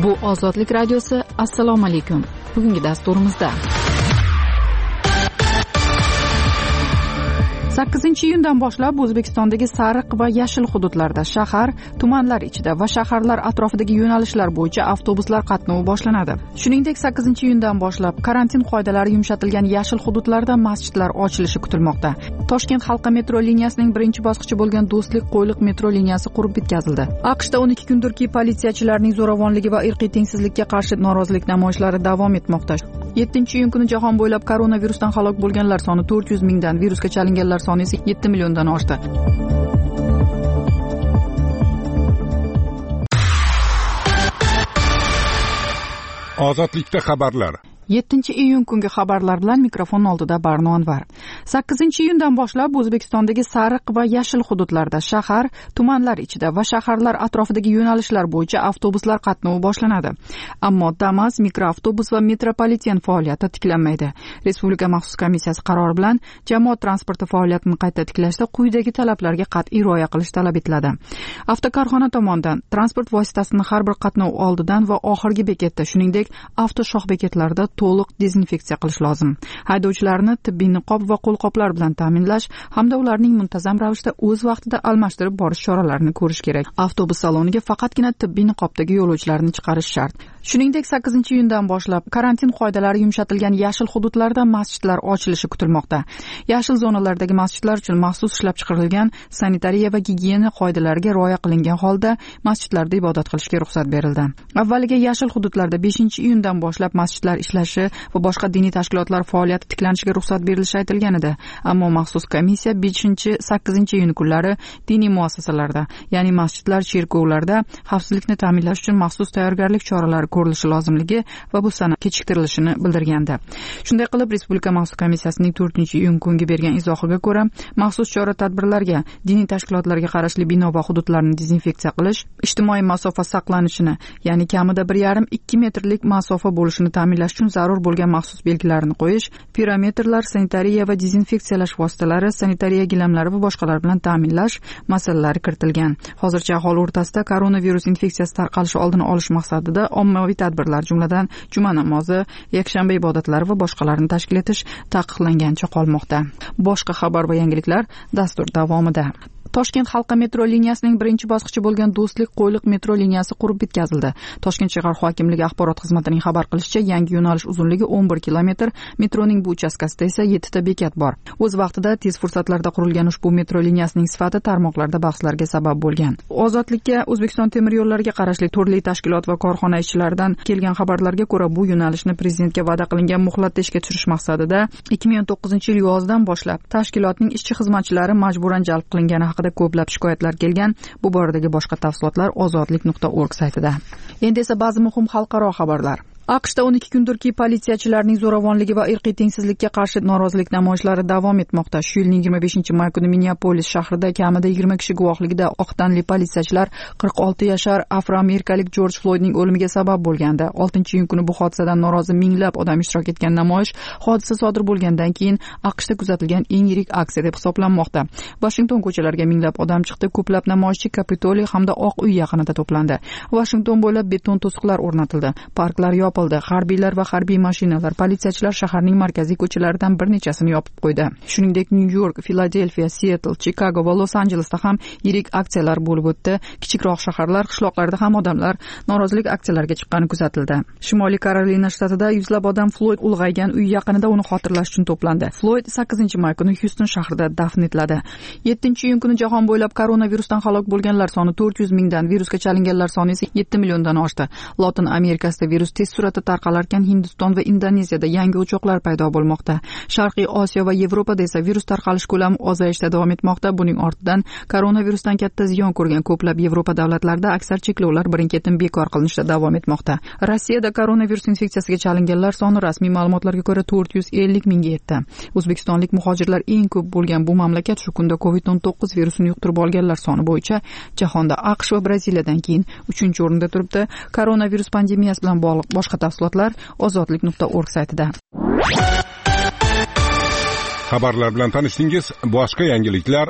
Bu Ozodlik radiosi. Assalomu alaykum. Bugungi dasturimizda 8-iyundan boshlab O'zbekistondagi sariq va yashil hududlarda shahar, tumanlar ichida va shaharlar atrofidagi yo'nalishlar bo'yicha avtobuslar qatnovi boshlanadi. Shuningdek, 8-iyundan boshlab karantin qoidalari yumshatilgan yashil hududlarda masjidlar ochilishi kutilmoqda. Toshkent halqa metro liniyasining birinchi bosqichi bo'lgan Do'stlik-Qo'yliq metro liniyasi qurib bitkazildi. AQShda 12 kundirki politsiyachilarning zo'ravonligi va irqiy tengsizlikka qarshi norozilik namoyishlari davom etmoqda. 7-iyun kuni jahon bo'ylab koronavirusdan halok bo'lganlar soni 400 mingdan, virusga chalinganlar soni esa 7 milliondan oshdi. Ozodlikda xabarlar. 7-iyun kungi xabarlar bilan mikrofon oldida Barno Anvar. 8-iyundan boshlab O'zbekistondagi sariq va yashil hududlarda shahar, tumanlar ichida va shaharlar atrofidagi yo'nalishlar bo'yicha avtobuslar qatnovi boshlanadi. Ammo Damas, mikroavtobus va metropoliten faoliyati tiklanmaydi. Respublika maxsus komissiyasi qarori bilan jamoat transporti faoliyatini qayta tiklashda quyidagi talablarga qat'iy rioya qilish talab etiladi. Avtokorxona tomonidan transport vositasini har bir qatnov oldidan va oxirgi bekatda, shuningdek, avtoshoh bekatlarida to'liq dezinfeksiya qilish lozim. Haydovchilarni tibbiy niqob va qo'lqoplar bilan ta'minlash hamda ularning muntazam ravishda o'z vaqtida almashtirib borish choralarini ko'rish kerak. Avtobus saloniga faqatgina tibbiy niqobdagi yo'lovchilarni chiqarish shart. Shuningdek, 8-iyundan boshlab karantin qoidalari yumshatilgan yashil hududlarda masjidlar ochilishi kutilmoqda. Yashil zonalardagi masjidlar uchun maxsus ishlab chiqarilgan sanitariya va gigiyena qoidalariga rioya qilingan holda masjidlarda ibodat qilishga ruxsat berildi. Avvaliga yashil hududlarda 5-iyundan boshlab masjidlar ishlashi va boshqa diniy tashkilotlar faoliyati tiklanishiga ruxsat berilishi aytilgan edi. Ammo maxsus komissiya 5-8-iyun kunlari diniy muassasalarda, ya'ni masjidlar, cherkovlarda xavfsizlikni ta'minlash uchun maxsus tayyorgarlik choralari ko'rilishi lozimligi va bu sana kechiktirilishini bildirgandi. Shunday qilib, Respublika maxsus komissiyasining 4-iyun kungi bergan izohiga ko'ra, maxsus chora-tadbirlarga, diniy tashkilotlarga qarashli bino va hududlarni dezinfeksiya qilish, ijtimoiy masofa saqlanishini, ya'ni kamida 1,5-2 metrlik masofa bo'lishini ta'minlash uchun zarur bo'lgan maxsus belgilarni qo'yish, pirometrlar, sanitariya va dezinfeksiyalash vositalari, sanitariya gilamlari va boshqalar bilan ta'minlash masalalari kiritilgan. Hozircha aholi o'rtasida koronavirus infeksiyasi tarqalishi oldini olish maqsadida ommaviy tadbirlar, jumladan juma namozi, yakshanba ibodatlari va boshqalarni tashkil etish taqiqlangancha qolmoqda. Boshqa xabar va yangiliklar dastur davomida. Toshkent halqa metro liniyasining birinchi bosqichi bo'lgan Do'stlik-Qo'yliq metro liniyasi qurib bitkazildi. Toshkent shahar hokimligi axborot xizmatining xabar qilishicha, yangi yo'nalish uzunligi 11 kilometr, metroning bu uchastkasida esa 7 ta bekat bor. O'z vaqtida tez fursatlarda qurilgan ushbu metro liniyasining sifati tarmoqlarda bahslarga sabab bo'lgan. Ozodlikka O'zbekiston temir yo'llariga qarashli turli tashkilot va korxona ishchilaridan kelgan xabarlarga ko'ra, bu yo'nalishni prezidentga va'da qilingan muhlatda ishga tushirish maqsadida 2019-yil yozdan boshlab tashkilotning ishchi xizmatchilari majburan jalb qilingani haqida ko'plab shikoyatlar kelgan. Bu boradagi boshqa tafsilotlar ozodlik.org saytida. Endi esa ba'zi muhim xalqaro xabarlar. AQShda 12 kundirki politsiyachilarning zo'ravonligi va irqiy tengsizlikka qarshi norozilik namoyishlari davom etmoqda. Shu yilning 25-may kuni Minneapolis shahrida kamida 20 kishi guvohligida oq tanli politsiyachilar 46 yashar afroamerikalik Jorj Floydning o'limiga sabab bo'lgandi. 6-iyun kuni bu hodisadan norozi minglab odam ishtirok etgan namoyish hodisa sodir bo'lgandan keyin AQShda kuzatilgan eng yirik aksiya deb hisoblanmoqda. Washington ko'chalariga minglab odam chiqdi. Ko'plab namoyishchi Kapitoliy hamda Oq uy yaqinida to'plandi. Washington bo'ylab beton to'siqlar o'rnatildi. Parklar harbiylar va harbiy mashinalar, politsiyachilar shaharning markaziy ko'chalaridan bir nechasini yopib qo'ydi. Shuningdek, Nyu-York, Filadelfiya, Seattle, Chikago va Los-Anjelesda ham yirik aksiyalar bo'lib o'tdi. Kichikroq shaharlar, qishloqlarda ham odamlar norozilik aksiyalariga chiqqani kuzatildi. Shimoliy Karolina shtatida yuzlab odam Floyd ulg'aygan uy yaqinida uni xotirlash uchun to'plandi. Floyd 8-may kuni Houston shahrida dafn etiladi. 7-iyun kuni jahon bo'ylab koronavirusdan halok bo'lganlar soni 400 mingdan, virusga chalinganlar soni esa 7 milliondan oshdi. Lotin Amerikasida virus tez suratda tarqalarkan Hindiston va Indoneziyada yangi o'choqlar paydo bo'lmoqda. Sharqiy Osiyo va Yevropada esa virus tarqalish ko'lami ozayishda davom etmoqda. Buning ortidan koronavirusdan katta ziyon ko'rgan ko'plab Yevropa davlatlarida aksar cheklovlar birin-ketin bekor qilinishda davom etmoqda. Rossiyada koronavirus infeksiyasiga chalinganlar soni rasmiy ma'lumotlarga ko'ra 450 mingga yetdi. O'zbekistonlik muhojirlar eng ko'p bo'lgan bu mamlakat shu kunda COVID-19 virusini yuqtirib olganlar soni bo'yicha jahonda AQSh va Braziliyadan keyin 3-o'rinda turibdi. Koronavirus pandemiyasi bilan bog'liq boshqa tafsilotlar ozodlik.org saytida. Xabarlar bilan tanishdingiz. Boshqa yangiliklar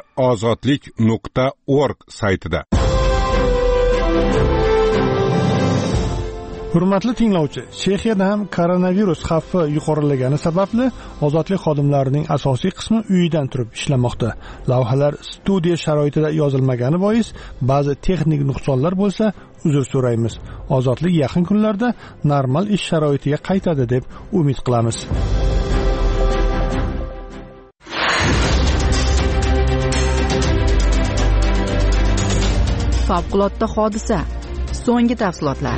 ozodlik.org saytida. Hurmatli tinglovchi, Chexiyada ham koronavirus xavfi yuqorilagani sababli ozodlik xodimlarining asosiy qismi uyidan turib ishlamoqda. Lavhalar studiya sharoitida yozilmagani bois ba'zi texnik nuqsonlar bo'lsa, uzr so'raymiz. Ozodlik yaqin kunlarda normal ish sharoitiga qaytadi deb umid qilamiz. Favqulodda hodisa. So'nggi tafsilotlar.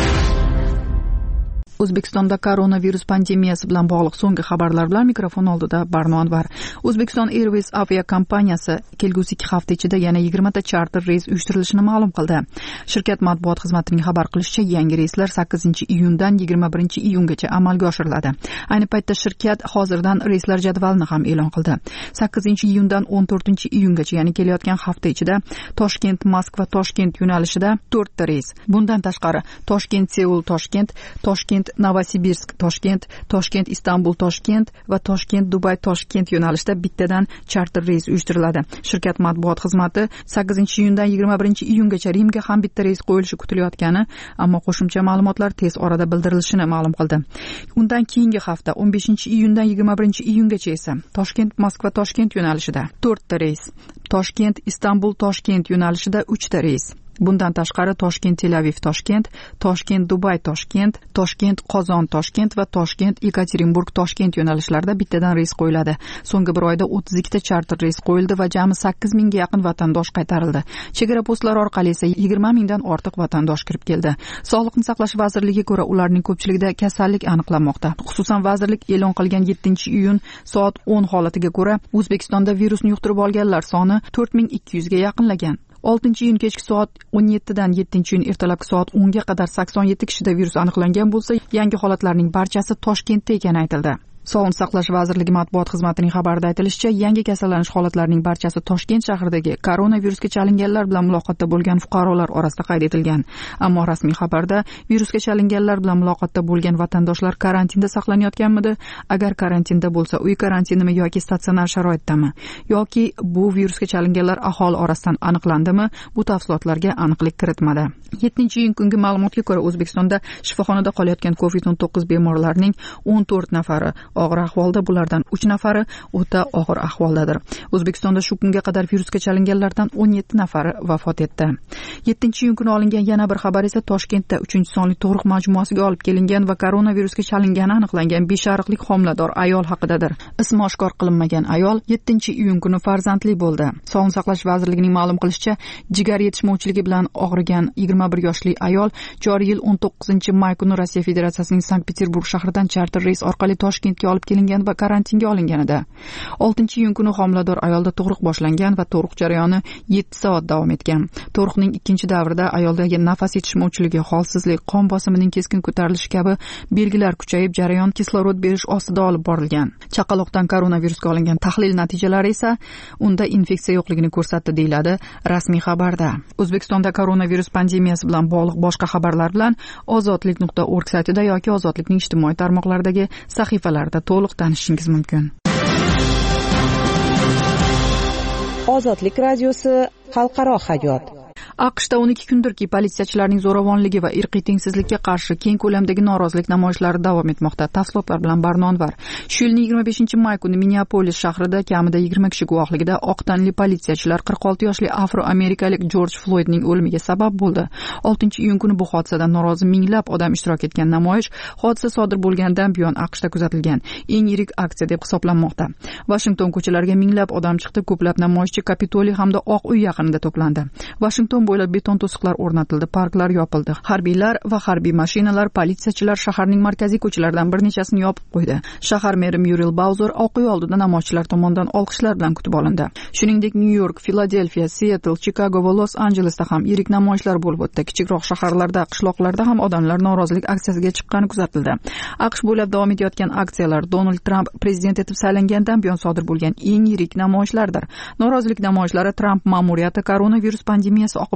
O'zbekistonda koronavirus pandemiyasi bilan bog'liq so'nggi xabarlar bilan mikrofon oldida Barno Anvar. O'zbekiston Airways aviakompaniyasi kelgusi 2 hafta ichida yana 20 ta charter reys uyushtirilishini ma'lum qildi. Shirkat matbuot xizmatining xabar qilishicha, yangi reyslar 8-iyundan 21-iyungacha amalga oshiriladi. Ayni paytda shirkat hozirdan reyslar jadvalini ham e'lon qildi. 8-iyundan 14-iyungacha, ya'ni kelayotgan hafta ichida Toshkent, Moskva, Toshkent yo'nalishida 4 ta reys. Bundan tashqari Toshkent, Seul, Toshkent, Toshkent, Novosibirsk, Toshkent, Toshkent, Istanbul, Toshkent va Toshkent, Dubay, Toshkent yo'nalishida bittadan charter reys uyushtiriladi. Shirkat matbuot xizmati 8-iyundan 21-iyungacha Rimga ham bitta reys qo'yilishi kutilayotgani, ammo qo'shimcha ma'lumotlar tez orada bildirilishini ma'lum qildi. Undan keyingi hafta 15-iyundan 21-iyungacha esa Toshkent, Moskva, Toshkent yo'nalishida 4 ta reys, Toshkent, Istanbul, Toshkent yo'nalishida 3 ta reys. Bundan tashqari Toshkent, Tel Aviv, Toshkent, Toshkent, Dubay, Toshkent, Toshkent, Qozon, Toshkent va Toshkent, Yekaterinburg, Toshkent yo'nalishlarida bittadan reys qo'yiladi. So'nggi bir oyda 32 ta charter reys qo'yildi va jami 8 mingga yaqin vatandosh qaytarildi. Chegara postlari orqali esa 20 mingdan ortiq vatandosh kirib keldi. Sog'liqni saqlash vazirligiga ko'ra, ularning ko'pchiligida kasallik aniqlanmoqda. Xususan, vazirlik e'lon qilgan 7-iyun soat 10 holatiga ko'ra, O'zbekistonda virusni yuqtirib olganlar soni 4200 ga yaqinlagan. 6-iyun kechki soat 17 dan 7-iyun ertalabki soat 10 ga qadar 87 kishida virus aniqlangan bo'lsa, yangi holatlarning barchasi Toshkentda ekani aytildi. Sog'liqni saqlash vazirligi matbuot xizmatining xabarida aytilishicha, yangi kasallanish holatlarining barchasi Toshkent shahridagi koronavirusga chalinganlar bilan muloqotda bo'lgan fuqarolar orasida qayd etilgan. Ammo rasmiy xabarda virusga chalinganlar bilan muloqotda bo'lgan vatandoshlar karantinda saqlanayotganmidi? Agar karantinda bo'lsa, uy karantinimi yoki statsionar sharoitdami? Yoki bu virusga chalinganlar aholi orasidan aniqlandimi? Bu tafsilotlarga aniqlik kiritmadi. 7-iyun kungi ma'lumotga ko'ra, O'zbekistonda shifoxonada qolayotgan COVID-19 bemorlarning 14 nafari og'ir ahvolda, bulardan 3 nafari o'ta og'ir ahvoldadir. O'zbekistonda shu kunga qadar virusga chalinganlardan 17 nafari vafot etdi. 7-iyun kuni olingan yana bir xabar esa Toshkentda 3-sonli tug'ruq majmuasiga olib kelingan va koronavirusga chalingani aniqlangan beshariqlik homilador ayol haqidadir. Ismi oshkor qilinmagan ayol 7-iyun kuni farzandli bo'ldi. Sog'liqni saqlash vazirligining ma'lum qilishicha, jigar yetishmovchiligi bilan og'rigan 21 yoshli ayol joriy yil 19-may kuni Rossiya Federatsiyasining Sankt-Peterburg shahridan charter reys orqali Toshkentga olib kelingan va karantinga olinganida. 6-iyun kuni homilador ayolda tug'ruq boshlangan va tug'ruq jarayoni 7 soat davom etgan. Tug'ruqning ikkinchi davrida ayoldagi nafas yetishmovchiligi, holsizlik, qon bosimining keskin ko'tarilishi kabi belgilar kuchayib, jarayon kislorod berish ostida olib borilgan. Chaqaloqdan koronavirusga olingan tahlil natijalari esa unda infeksiya yo'qligini ko'rsatdi, deyiladi rasmiy xabarda. O'zbekistonda koronavirus pandemiyasi bilan bog'liq boshqa xabarlar bilan ozodlik.org saytida yoki Ozodlikning ijtimoiy tarmoqlardagi sahifalarida to'liq tanishishingiz mumkin. Ozodlik radiosi xalqaro hayot. AQShda 12 kundirki politsiyachilarning zo'ravonligi va irqiy tengsizlikka qarshi keng ko'lamdagi norozilik namoyishlari davom etmoqda. Tafsilotlar bilan Barno Anvar. Shu yilning 25-may kuni Minneapolis shahrida kamida 20 kishi guvohligida oq tanli politsiyachilar 46 yoshli afroamerikalik Jorj Floydning o'limiga sabab bo'ldi. 6-iyun kuni bu hodisadan norozi minglab odam ishtirok etgan namoyish hodisa sodir bo'lgandan buyon AQShda kuzatilgan eng yirik aksiya deb hisoblanmoqda. Washington ko'chalariga minglab odam chiqdi, ko'plab namoyishchi Kapitoliy hamda Oq uy yaqinida to'plandi. Washington bo'ylab beton to'siqlar o'rnatildi, parklar yopildi. Harbiylar va harbiy mashinalar, politsiyachilar shaharning markaziy ko'chalaridan bir nechasini yopib qo'ydi. Shahar meri Muriel Bowser Oq uy oldida namoyishchilar tomonidan olqishlar bilan kutib olindi. Shuningdek, Nyu-York, Filadelfiya, Seattle, Chikago va Los-Anjelesda ham yirik namoyishlar bo'lib o'tdi. Kichikroq shaharlarda, qishloqlarda ham odamlar norozilik aksiyasiga chiqqani kuzatildi. AQSh bo'ylab davom etayotgan aksiyalar Donald Trump prezident etib saylangandan buyon sodir bo'lgan eng yirik namoyishlardir. Norozilik namoyishlari Trump ma'muriyati koronavirus pandemiyasi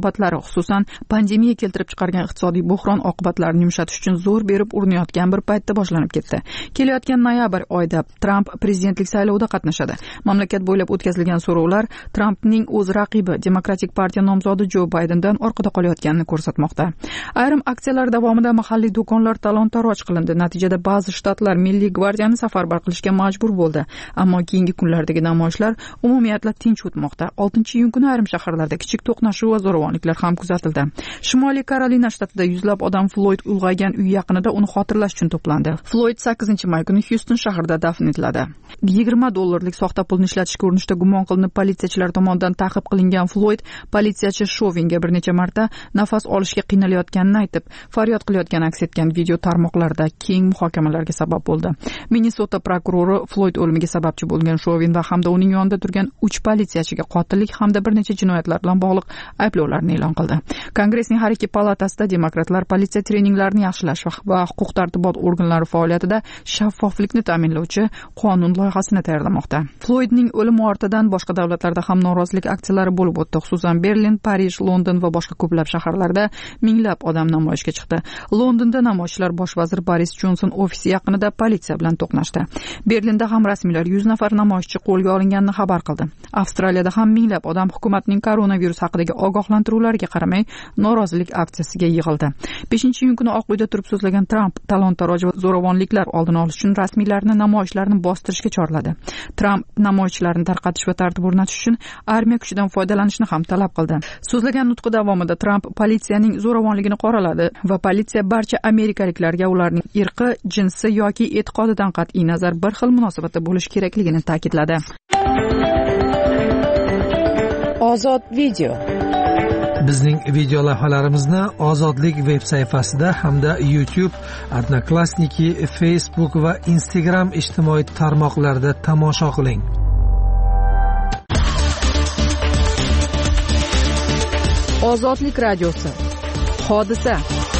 oqibatlari, xususan pandemiya keltirib chiqargan iqtisodiy buhron oqibatlarini yumshatish uchun zo'r berib urinayotgan bir paytda boshlanib ketdi. Kelayotgan noyabr oyida Tramp prezidentlik saylovida qatnashadi. Mamlakat bo'ylab o'tkazilgan so'rovlar Trampning o'z raqibi Demokratik partiya nomzodi Jo Baydendan orqada qolayotganini ko'rsatmoqda. Ayrim aksiyalar davomida mahalliy do'konlar talon-taroj qilindi. Natijada ba'zi shtatlar Milliy gvardiyani safarbar qilishga majbur bo'ldi. Ammo keyingi kunlardagi namoyishlar umumiyatla tinch o'tmoqda. 6-iyun kuni ayrim shaharlarda kichik to'qnashuv va zo'ravonliklar ham kuzatildi. Shimoliy Karolina shtatida yuzlab odam Floyd ulg'aygan uy yaqinida uni xotirlash uchun to'plandi. Floyd 8-may kuni Houston shahrida dafn etiladi. $20 soxta pulni ishlatishga urinishda gumon qilinib politsiyachilar tomonidan ta'qib qilingan Floyd politsiyachi Shovinga bir necha marta nafas olishga qiynalayotganini aytib, faryod qilayotgani aks etgan video tarmoqlarda keng muhokamalarga sabab bo'ldi. Minnesota prokurori Floyd o'limiga sababchi bo'lgan Shovin va hamda uning yonida turgan 3 politsiyachiga qotillik hamda bir necha jinoyatlar bilan bog'liq ayblovlarni e'lon qildi. Kongressning har ikki palatasida demokratlar politsiya treninglarini yaxshilash va huquq-tartibot organlari faoliyatida shaffoflikni ta'minlovchi qonun loyihasini tayyorlamoqda. Floydning o'limi ortidan boshqa davlatlarda ham norozilik aksiyalari bo'lib o'tdi. Xususan Berlin, Parij, London va boshqa ko'plab shaharlarda minglab odam namoyishga chiqdi. Londonda namoyishchilar bosh vazir Boris Johnson ofisi yaqinida politsiya bilan to'qnashdi. Berlinda ham rasmiylar 100 nafar namoyishchi qo'lga olinganini xabar qildi. Avstraliyada ham minglab odam hukumatning koronavirus haqidagi ogohlantiruvlarga qaramay norozilik aksiyasiga yig'ildi. 5-iyun kuni Oq uyda turib so'zlagan Tramp talon-taroj va zo'ravonliklar oldini olish uchun rasmiylarni namoyishlarni bostirishga chorladi. Tramp namoyishchilarni tarqatish va tartib o'rnatish uchun armiya kuchidan foydalanishni ham talab qildi. So'zlagan nutqi davomida Tramp politsiyaning zo'ravonligini qoraladi va politsiya barcha amerikaliklarga ularning irqi, jinsi yoki e'tiqodidan qat'iy nazar bir xil munosabatda bo'lish kerakligini ta'kidladi. Ozod video. Bizning video lavhalarimizni Ozodlik veb sayfasida hamda YouTube, Odnoklassniki, Facebook va Instagram ijtimoiy tarmoqlarida tomosha qiling. Ozodlik radiosi. Hodisa.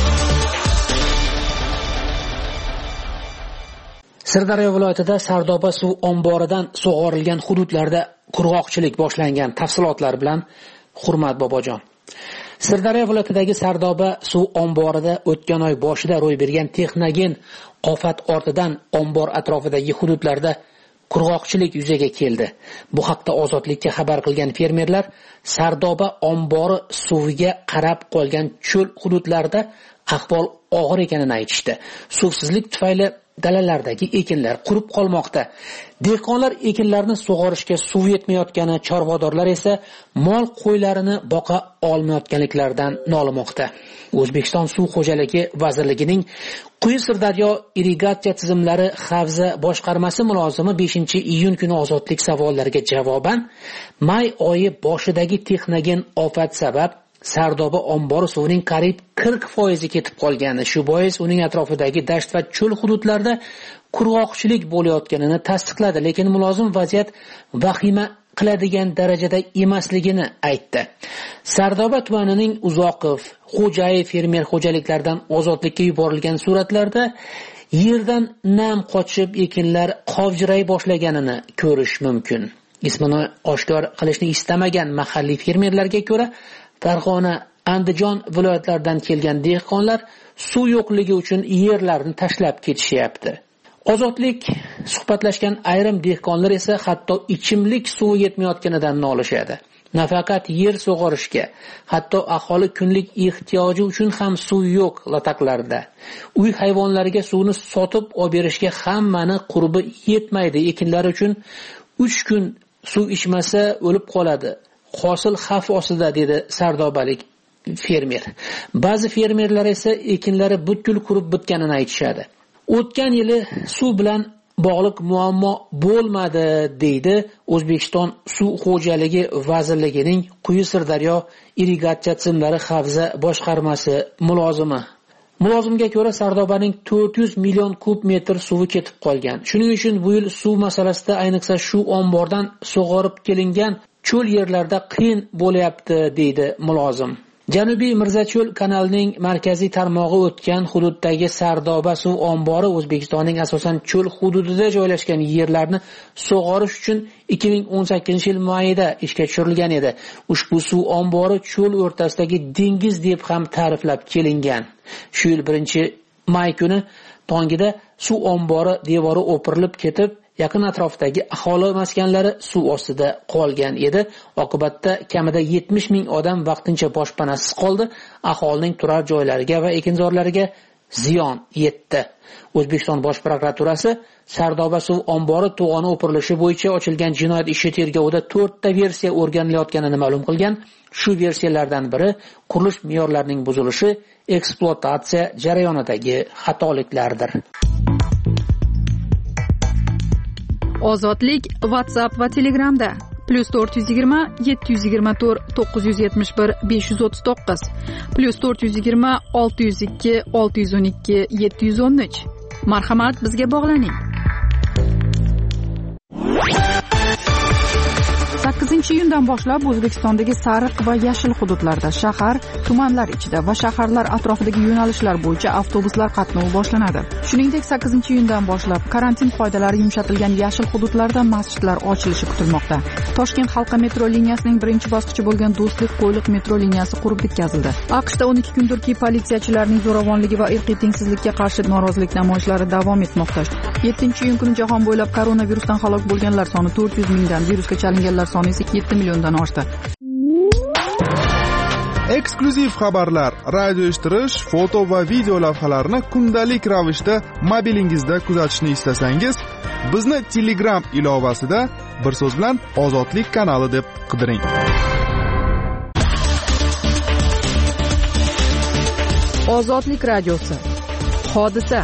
Sirdaryo viloyatida Sardoba suv omboridan sug'orilgan hududlarda qurg'oqchilik boshlangan. Tafsilotlar bilan Hurmat Bobojon. Sirdaryo viloyatidagi Sardoba suv omborida o'tgan oy boshida ro'y bergan texnogen ofat ortidan ombor atrofidagi hududlarda qurg'oqchilik yuzaga keldi. Bu haqda Ozodlikka xabar qilgan fermerlar Sardoba ombori suviga qarab qolgan cho'l hududlarda ahvol og'ir ekanini aytishdi. Suvsizlik tufayli dalalardagi ekinlar qurib qolmoqda. Dehqonlar ekinlarni sug'orishga suv yetmayotgani, chorvadorlar esa mol qo'ylarini boqa olmayotganliklaridan nolimoqda. O'zbekiston Suv xo'jaligi vazirligining Quyi Sirdaryo irrigatsiya tizimlari havza boshqarmasi mulozimi 5-iyun kuni Ozodlik savollariga javoban may oyi boshidagi texnogen ofat sabab Sardoba ombori suvining qariyb 40% ketib qolgani, shu bois uning atrofidagi dasht va cho'l hududlarda qurg'oqchilik bo'layotganini tasdiqladi, lekin mulozim vaziyat vahima qiladigan darajada emasligini aytdi. Sardoba tumanining Uzoqov, Xo'jayev fermer xo'jaliklaridan Ozodlikka yuborilgan suratlarda yerdan nam qochib ekinlar qovjiray boshlaganini ko'rish mumkin. Ismini oshkor qilishni istamagan mahalliy fermerlarga ko'ra, Farg'ona, Andijon viloyatlaridan kelgan dehqonlar suv yo'qligi uchun yerlarni tashlab ketishyapti. Ozodlik suhbatlashgan ayrim dehqonlar esa hatto ichimlik suvi yetmayotganidan nolishadi. Nafaqat yer sug'orishga, hatto aholi kunlik ehtiyoji uchun ham suv yo'q lataqlarda. Uy hayvonlariga suvni sotib olib berishga hammani qurbi yetmaydi. Ekinlar uchun 3 kun suv ichmasa o'lib qoladi. Hosil xavf ostida, dedi sardobalik fermer. Ba'zi fermerlar esa ekinlari butkul qurib bitganini aytishadi. O'tgan yili suv bilan bog'liq muammo bo'lmadi, deydi O'zbekiston Suv xo'jaligi vazirligining Quyi Sirdaryo irrigatsiya tizimlari havza boshqarmasi mulozimi. Mulozimga ko'ra Sardobaning 400 million kub metr suvi ketib qolgan. Shuning uchun bu yil suv masalasida ayniqsa shu ombordan sug'orib kelingan cho'l yerlarda qiyin bo'lyapti, deydi mulozim. Janubiy Mirzacho'l kanalining markaziy tarmog'i o'tgan hududdagi Sardoba suv ombori O'zbekistonning asosan cho'l hududida joylashgan yerlarni sug'orish uchun 2018-yil mayida ishga tushirilgan edi. Ushbu suv ombori cho'l o'rtasidagi dengiz deb ham ta'riflab kelingan. Shu yil 1-may kuni tongida suv ombori devori o'pirilib ketib, yaqin atrofdagi aholi maskanlari suv ostida qolgan edi. Oqibatda kamida 70 ming odam vaqtincha boshpanasiz qoldi. Aholining turar joylariga va ekinzorlariga ziyon yetdi. O'zbekiston Bosh prokuraturasi Sardoba suv ombori to'g'oni o'pirilishi bo'yicha ochilgan jinoyat ishi tergovida 4 ta versiya o'rganilayotganini ma'lum qilgan. Shu versiyalardan biri qurilish me'yorlarining buzilishi, ekspluatatsiya jarayonidagi xatoliklardir. Ozodlik WhatsApp va Telegramda +420 724 971 539 +420 602 612 713. Marhamat, bizga bog'laning. 8-iyundan boshlab O'zbekistondagi sariq va yashil hududlarda shahar, tumanlar ichida va shaharlar atrofidagi yo'nalishlar bo'yicha avtobuslar qatnovi boshlanadi. Shuningdek, 8-iyundan boshlab karantin qoidalari yumshatilgan yashil hududlarda masjidlar ochilishi kutilmoqda. Toshkent halqa metro liniyasining birinchi bosqichi bo'lgan Do'stlik Qo'yliq metro liniyasi qurib bitkazildi. AQShda 12 kundirki politsiyachilarning zo'ravonligi va irqiy tengsizlikka qarshi norozilik namoyishlari davom etmoqda. 7-iyun kuni jahon bo'ylab koronavirusdan halok bo'lganlar soni 400 mingdan, virusga chalinganlar soni esa 7 milliondan oshdi. Eksklyuziv xabarlar, radio eshittirish, foto va video lavhalarni kundalik ravishda mobilingizda kuzatishni istasangiz, bizni Telegram ilovasida bir so'z bilan Ozodlik kanali deb qidiring. Ozodlik radiosi. Hodisa.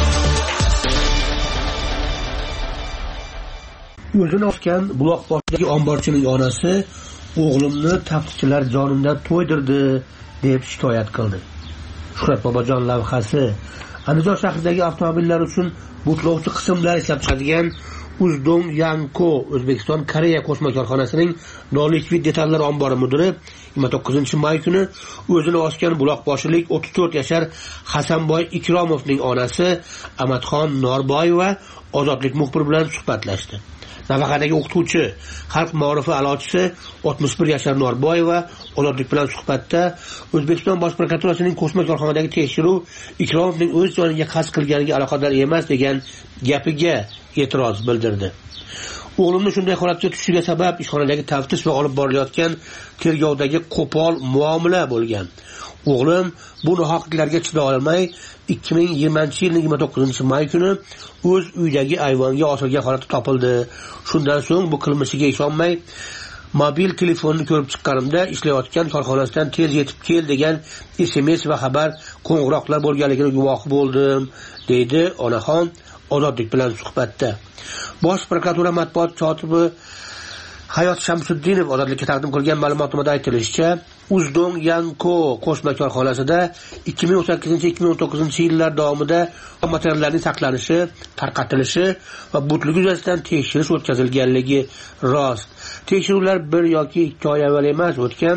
O'zini osgan buloqboshidagi omborchining onasi o'g'limni taftishchilar jonimdan to'ydirdi deb shikoyat qildi. Shuhrat Bobojon lavhasi Andijon shahridagi avtomobillar uchun butlovchi qismlar ishlab chiqaradigan Uzdong Yanko O'zbekiston Koreya qo'shma korxonasining non-likvid detallar ombori mudiri 29-may kuni o'zini osgan buloqboshilik 34 yashar Hasanboy Ikromovning onasi Amatxon Norboyeva Ozodlik muxbiri bilan suhbatlashdi. Nafaqadagi o'qituvchi, xalq ma'rifi a'lochisi 61 yashar Norboyeva Ozodlik bilan suhbatda O'zbekiston Bosh prokuraturasining qo'shma korxonadagi tekshiruv Ikromovning o'z joniga qasd qilganiga aloqador emas degan gapiga e'tiroz bildirdi. O'g'limni shunday holatga tushishiga sabab ishxonadagi taftish va olib borilayotgan tergovdagi qo'pol muomala bo'lgan. O'g'lim bu nohaqliklarga chiday olmay 2020-yilning 29-may kuni o'z uyidagi ayvonga osilgan holatda topildi. Shundan so'ng bu qilmishiga ishonmay mobil telefonni ko'rib chiqqanimda ishlayotgan korxonasidan tez yetib kel degan SMS va xabar qo'ng'iroqlar bo'lganligini guvohi bo'ldim, deydi onaxon Ozodlik bilan suhbatda. Bosh prokuratura matbuot kotibi Hayot Shamsuddinov Ozodlikka taqdim qilgan ma'lumotnomada aytilishicha, Uzdong Yanko qo'shma korxonasida 2018-2019 yillar davomida materiallarning saqlanishi, tarqatilishi va butligi yuzasidan tekshirish o'tkazilganligi rost. Tekshiruvlar 1 yoki 2 oy avval emas, o'tgan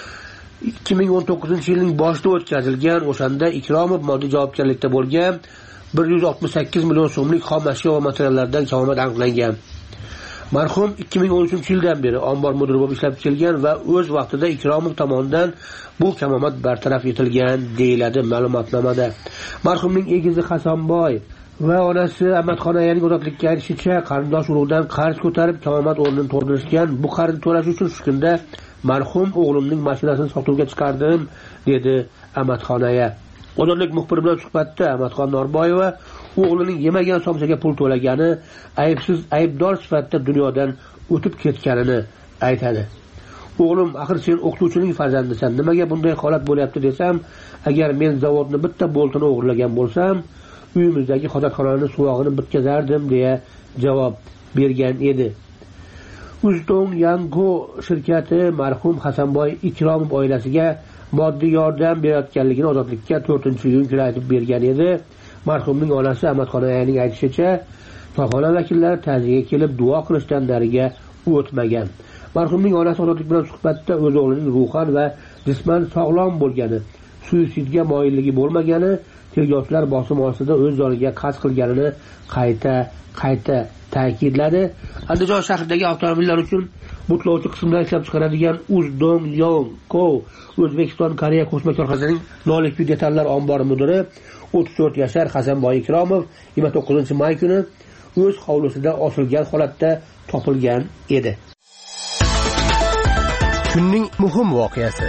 2019-yilning boshida o'tkazilgan. O'shanda Ikromov moddiy javobgarlikda bo'lgan 168 million so'mlik xom ashyo va materiallardan kamomad aniqlangan. Marhum 2013-yildan beri ombor mudiri bo'lib ishlab kelgan va o'z vaqtida Ikromov tomonidan bu kamomad bartaraf etilgan, deyiladi ma'lumotnomada. Marhumning egizi Hasanboy va onasi Amatxonayaning Ozodlikka aytishicha, qarindosh urug'dan qarz ko'tarib kamomad o'rnini to'ldirishgan. Bu qarzni to'lash uchun shu kunda marhum o'g'limning mashinasini sotuvga chiqardim, dedi Amatxonaya. Ozodlik muxbiri bilan suhbatda Amatxon Norboyeva o'g'lining yemagan somsaga pul to'lagani, aybsiz aybdor sifatida dunyodan o'tib ketganini aytadi. O'g'lim, axir sen o'qituvchining farzandisan, nimaga bunday holat bo'lyapti desam, agar men zavodni bitta boltini o'g'irlagan bo'lsam, uyimizdagi hojatxonani suvog'ini bitkazardim deya javob bergan edi. Uzdong Yanko shirkati marhum Hasanboy Ikromov oilasiga moddiy yordam berayotganligini Ozodlikka 4-iyun kuni aytib bergan edi. Marhumning onasi Amatxonayaning aytishicha, korxona vakillari ta'ziyaga kelib duo qilishdan nariga o'tmagan. Marhumning onasi Ozodlik bilan suhbatda o'z o'g'lining ruhan va jisman sog'lom bo'lgani, suitsidga moyilligi bo'lmagani, tergovchilar bosim ostida o'z joniga qasd qilganini qayta ta'kidladi. Andijon shahridagi avtomobillar uchun butlovchi qismlar ishlab chiqaradigan Uzdong Yongko O'zbekiston Koreya qo'shma korxonasining nolikvid detallar ombori mudiri 34 yashar Hasanboy Ikromov 29-may kuni o'z hovlisida osilgan holatda topilgan edi. Kunning muhim voqeasi.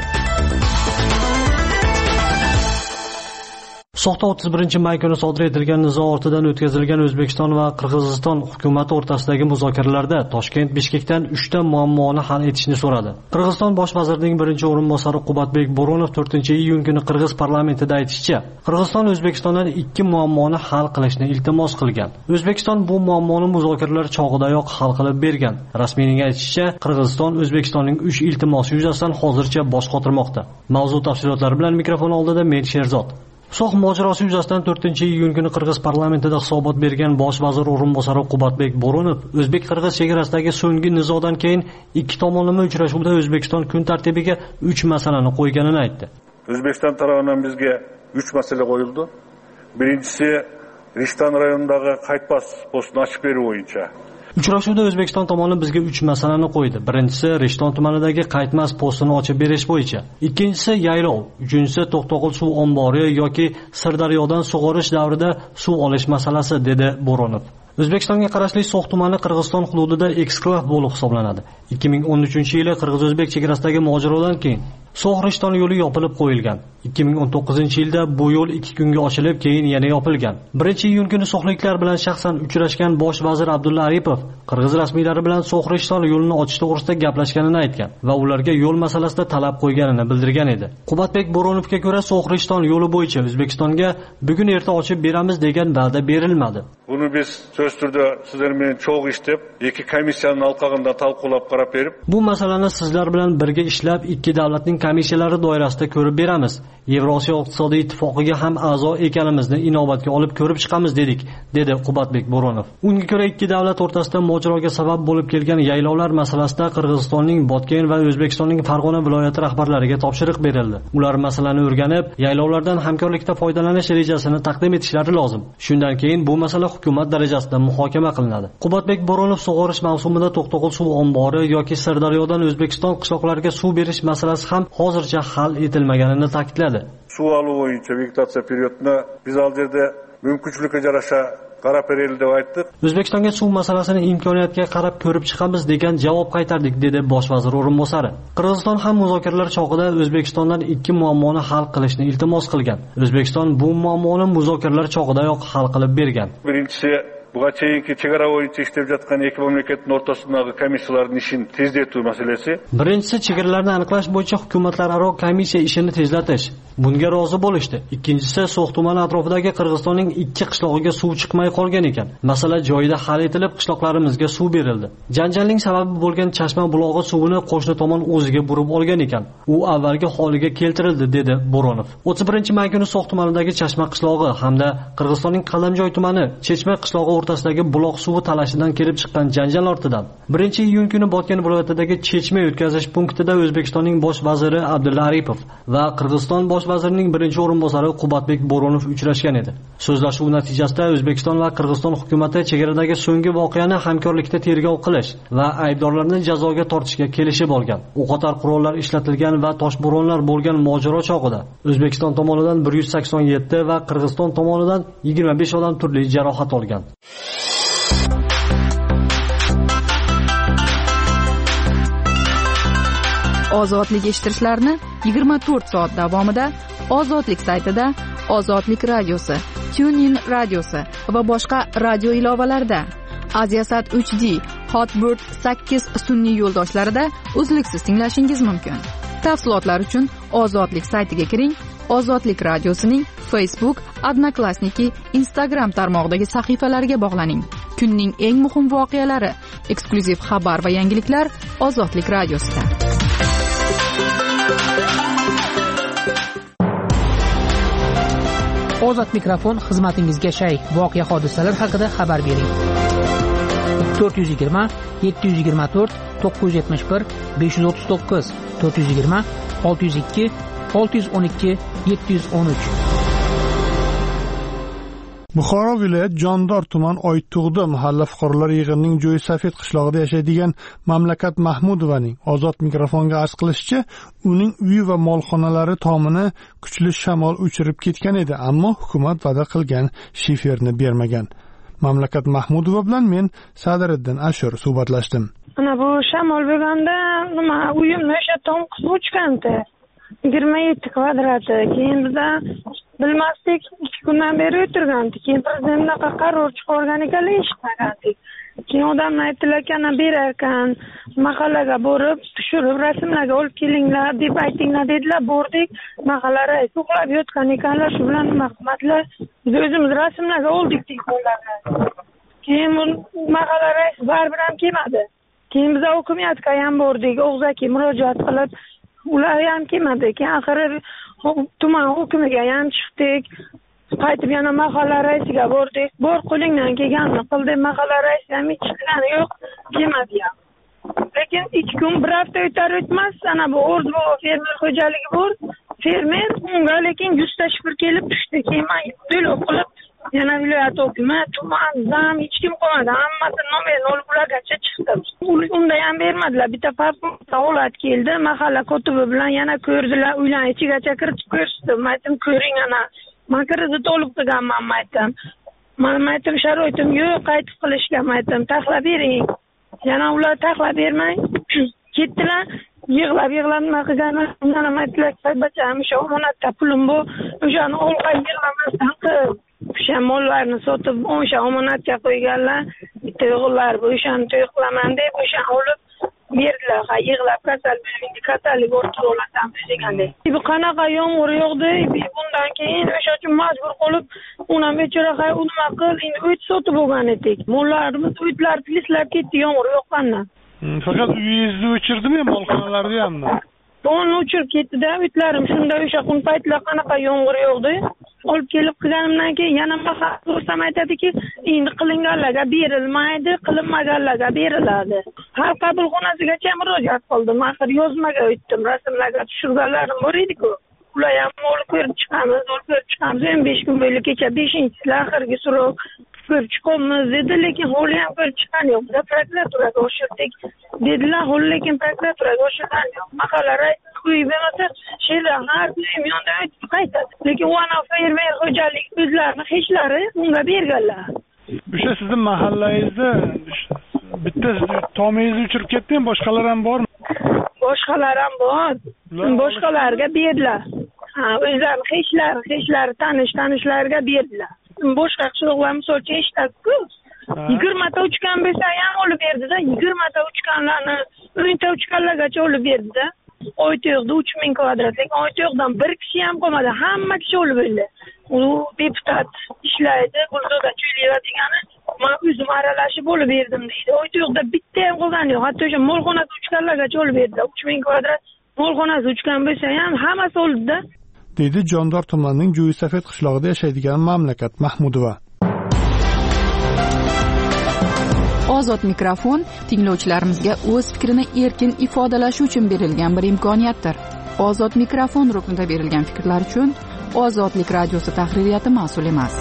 Soxta 31-may kuni sodir etilgan nizo ortidan o'tkazilgan O'zbekiston va Qirg'iziston hukumati o'rtasidagi muzokaralarda Toshkent Bishkekdan 3 ta muammoni hal etishni so'radi. Qirg'iziston bosh vazirining birinchi o'rinbosari Qubatbek Bo'ronov 4-iyun kuni Qirg'iz parlamentida aytishicha, Qirg'iziston O'zbekistondan 2 muammoni hal qilishni iltimos qilgan. O'zbekiston bu muammoni muzokaralar chog'idayoq hal qilib bergan. Rasmiyning aytishicha, Qirg'iziston O'zbekistonning 3 iltimosi yuzasidan hozircha bosh qotirmoqda. Mavzu tafsilotlari bilan mikrofon oldida men Sherzod. So'x mojarosi yuzasidan 4-iyun kuni Qirg'iz parlamentida hisobot bergan bosh vazir o'rinbosari Qubatbek Bo'ronov o'zbek-qirg'iz chegarasidagi so'nggi nizodan keyin ikki tomonlama uchrashuvda O'zbekiston kun tartibiga 3 masalani qo'yganini aytdi. O'zbekiston tomonidan bizga 3 masala qo'yildi. Birinchisi Rishton rayonidagi qaytmas postni ochib berish bo'yicha. Uchrashuvda O'zbekiston tomoni bizga 3 masalani qo'ydi. Birinchisi Rishton tumanidagi qaytmas postini ochib berish bo'yicha. Ikkinchisi yaylov, uchinchisi To'xtaqul suv ombori yoki Sirdaryodan sug'orish davrida suv olish masalasi, dedi Bo'ronov. O'zbekistonga qarashli So'x tumani Qirg'iziston hududida eksklav bo'lib hisoblanadi. 2013-yili Qirg'iz-o'zbek chegarasidagi mojarodan keyin So'x-Rishton yo'li yopilib qo'yilgan. 2019-yilda bu yo'l 2 kunga ochilib, keyin yana yopilgan. 1-iyun kuni so'xliklar bilan shaxsan uchrashgan bosh vazir Abdulla Aripov Qirg'iz rasmiylari bilan So'x-Rishton yo'lini ochish to'g'risida gaplashganini aytgan va ularga yo'l masalasida talab qo'yganini bildirgan edi. Qubatbek Bo'ronovga ko'ra, So'x-Rishton yo'li bo'yicha O'zbekistonga bugun erta ochib beramiz degan va'da berilmadi. Buni biz söz turda sizlar bilan cho'g' ishlab, ikki komissiyaning alqog'ida talqilab qarab berib, bu masalani sizlar bilan birga ishlab, ikki davlatning komissiyalari doirasida ko'rib beramiz. Yevrosiyo iqtisodiy ittifoqiga ham a'zo ekanimizni inobatga olib ko'rib chiqamiz dedik, dedi Qubatbek Bo'ronov. Unga ko'ra ikki davlat o'rtasida mojaroga sabab bo'lib kelgan yaylovlar masalasida Qirg'izistonning Botken va O'zbekistonning Farg'ona viloyati rahbarlariga topshiriq berildi. Ular masalani o'rganib, yaylovlardan hamkorlikda foydalanish rejasini taqdim etishlari lozim. Shundan keyin bu masala hukumat darajasida muhokama qilinadi. Qubatbek Bo'ronov sug'orish mavsumida To'xtaqul suv ombori yoki Sirdaryodan O'zbekiston qishloqlariga suv berish masalasi ham hozircha hal etilmaganini ta'kidladi. Suv oluv bo'yicha vegetatsiya periodida biz hozirda mumkinchilikka yarasha qarab berildi deb aytdik. O'zbekistonga suv masalasini imkoniyatga qarab ko'rib chiqamiz degan javob qaytardik, dedi bosh vazir o'rinbosari. Qirg'iziston ham muzokaralar chog'ida O'zbekistondan 2 muammoni hal qilishni iltimos qilgan. O'zbekiston bu muammoni muzokaralar chog'idayoq hal qilib bergan. Birinchisi buga cheyinki chegara bo'yicha ishlab yotgan ikki mamlakatning o'rtasidagi komissiyalarning ishini tezlatish masalasi. Birinchisi chegaralarni aniqlash bo'yicha hukumatlararo komissiya ishini tezlatish. Bunga rozi bo'lishdi. Ikkinchisi So'x tumani atrofidagi Qirg'izistonning 2 qishlog'iga suv chiqmay qolgan ekan. Masala joyida hal etilib, qishloqlarimizga suv berildi. Janjalning sababi bo'lgan Chashma bulog'i suvini qo'shni tomon o'ziga burib olgan ekan. U avvalgi holiga keltirildi, dedi Bo'ronov. 31-may kuni So'x tumanidagi Chashma qishlog'i hamda Qirg'izistonning Qalamjoy tumani Chechma qishlog'i o'rtasidagi buloq suvi talashidan kelib chiqqan janjal ortidan 1-iyun kuni Botken viloyatidagi Chechma o'tkazish punktida O'zbekistonning bosh vaziri Abdulla Aripov va Qirg'iziston bosh vazirining birinchi o'rinbosari Qubatbek Bo'ronov uchrashgan edi. So'zlashuv natijasida O'zbekiston va Qirg'iziston hukumatı chegaradagi so'nggi voqeani hamkorlikda tergov qilish va aybdorlarni jazoga tortishga kelishib olgan. O'qotar qurollar ishlatilgan va toshbo'ronlar bo'lgan mojaro chog'ida O'zbekiston tomonidan 187 va Qirg'iziston tomonidan 25 odam turli jarohat olgan. Ozodlik eshittirishlarni 24 soat davomida Ozodlik saytida, Ozodlik radiosi, TuneIn radiosi va boshqa radio ilovalarida, Aziasat 3D, Hotbird 8 sun'iy yo'ldoshlarida uzluksiz tinglashingiz mumkin. Tafsilotlar uchun Ozodlik saytiga kiring. Ozodlik radiosining Facebook, Odnoklassniki, Instagram tarmog'idagi sahifalariga bog'laning. Kunning eng muhim voqealari, eksklyuziv xabar va yangiliklar Ozodlik radiosida. Ozod mikrofon xizmatingizga shay. Voqea hodisalar haqida xabar bering. 420 724 971 539 420 602 612 713. Buxoro viloyat Jondor tuman Oytug'di mahalla fuqarolar yig'inining Jo'ysafet qishlog'ida yashaydigan Mamlakat Mahmudovaning ozod mikrofonga arz qilishicha, uning uyi va molxonalari tomini kuchli shamol uchirib ketgan edi, ammo hukumat va'da qilgan shiferni bermagan. Mamlakat Mahmudova bilan men Sadiriddin Ashur suhbatlashdim. Ana bu shamol bo'lganda nima uyimni o'sha tom qisib o'chgandi. 27 kvadrati. Keyin bizda bilmasdik, 2 kundan beri o'tirgandik. Keyin prezidentga qaror chiqargan ekanlar, eshitmagandik. Keyin odamlar aytdilar, "Kana berar ekan, mahallaga borib, tushirib rasmlarga olib kelinglar" deb aytinglar dedilar. Bordik, mahalla raisi uxlab yotgan ekanlar. Shu bilan mahmatlar biz o'zimiz rasmlarga oldik deydilar. Keyin mahalla raisi baribir ham kelmadi. Keyin biz hokimiyatga ham bordik, og'zaki murojaat qilib, ular ham kelmadi. Keyin oxiri tuman hokimiga ham chiqdik. Qaytib yana mahalla raisiga bordik. Bor qo'lingdan kelganini qil deb mahalla raisi ham hech qilgani yo'q, kelmadi ham. Lekin 2 kun bir hafta o'tar o'tmas, ana bu O'rdu fermer xo'jaligi bor. Fermer unga lekin 100 ta shifr kelib tushdi. Keyin men to'lov qilib yana viloyat hokimi, tuman, zam hech kim qolmadi. Hammasini nomerini olib ulargacha chiqdim. Unda ham bermadilar. Bitta favqulodda holat keldi. Mahalla kotibi bilan yana ko'rdilar. Uylar ichigacha kiritib ko'rsatdim. Aytdim, "Ko'ring ana, men kredit olib qilganman" aytdim. Men aytdim, "Sharoitim yo'q, qaytib qilishga" aytdim. "Taxlab bering." Yana ular taxlab bermay ketdilar. Yig'lab nima qilganman, mana aytdilar, "Bacham, o'sha omonatda pulim bor, o'shani olqa yig'lamasdan qil." O'sha mollarni sotib, o'sha omonatga qo'yganlar. Bitta o'g'illar bu o'shani to'y qilaman deb o'shani olib berdilar. Ha, yig'lab kasallik o'rtib olasan degandek. Bu qanaqa yomg'ir yog'di, bundan keyin o'sha uchun majbur qilib, uni bechora nima qil, endi o't sotib olgan edik. Mollarimiz o'tlar pislab ketdi yomg'ir yoqqandan. Faqat uyingizni o'chirdimi, molxonalarni hammi? Buni o'chirib ketdi-da, o'tlarim shunda o'sha kun paytlar qanaqa yomg'ir yog'di. Olib kelib qilganimdan keyin yana mahallada aytadiki, endi qilinganlarga berilmaydi, qilinmaganlarga beriladi. Har qabulxonasigacha murojaat qildim. Axir yozmaga o'tdim, rasmlarga tushirganlarim bor edi-ku. Ular ham olib ko'rib chiqamiz. 15 kun bo'ylab kecha 5-si oxirgi so'roq ko'rib chiqamiz dedi, lekin hali ham ko'rib chiqqan yo'q. Biz prokuraturaga o'shirdik dedilar, hali lekin prokuraturaga o'shirgan yo'q. Mahalla raisi uyi bo'lmasa, she'rlar har uyim yonda o'tib qaytadi. Lekin u ana fermer xo'jalik o'zlarini hechlari unga berganlar. O'sha sizning mahallangizda bitta tomingizni o'chirib ketdimi, boshqalar ham bormi? Boshqalar ham bor. Boshqalarga berdilar. Ha, o'zlari hechlari tanishlariga berdilar. Boshqa qishloqlar misolcha eshitadi-ku. 20 ta uchgan bo'lsa ham olib berdi-da, 20 ta uchganlarni 10 ta uchganlargacha olib berdi-da. Oyto'g'da 3000 kvadratlik Oyto'g'dan bir kishi ham qolmadi, hamma kishi olib berdi. U deputat ishlaydi, Gulzoda Cho'liyeva degani, men o'zim aralashib olib berdim deydi. Oyto'g'da bitta ham qolgani yo'q, hatto o'sha molxonasi uchganlargacha olib berdi. 3000 kvadrat molxonasi uchgan bo'lsa ham hammasi oldi-da. Deydi Jondor tumanining Jo'ysafet qishlog'ida yashaydigan Mamlakat Mahmudova. Ozod mikrofon tinglovchilarimizga o'z fikrini erkin ifodalashi uchun berilgan bir imkoniyatdir. Ozod mikrofon ruknida berilgan fikrlar uchun Ozodlik radiosi tahririyati mas'ul emas.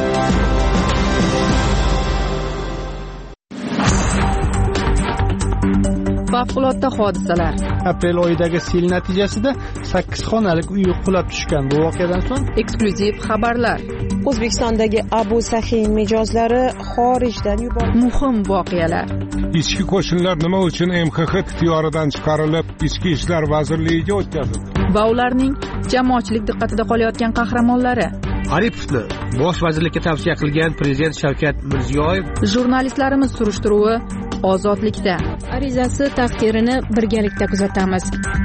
Favqulodda hodisalar. Aprel oyidagi sel natijasida 8 xonalik uy qulab tushgan. Bu voqeadan so'ng eksklyuziv xabarlar. O'zbekistondagi Abu Sahiy mijozlari xorijdan yuborildi. Muhim voqealar. Ichki qo'shinlar nima uchun MXX ixtiyoridan chiqarilib, Ichki ishlar vazirligiga o'tkazildi? Va ularning jamoatchilik diqqatida qolayotgan qahramonlari. Aripovni bosh vazirlikka tavsiya qilgan prezident Shavkat Mirziyoyev. Jurnalistlarimiz surishtiruvi Ozodlikda. Arizasi taqdirini birgalikda kuzatamiz.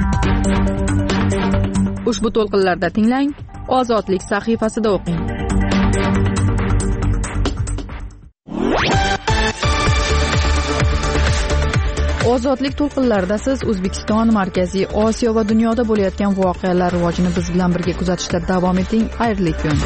Ushbu to'lqinlarda tinglang, Ozodlik sahifasida o'qing. Ozodlik to'lqinlarida siz O'zbekiston, Markaziy Osiyo va dunyoda bo'layotgan voqealar rivojini biz bilan birga kuzatishda davom eting. Xayrli kun.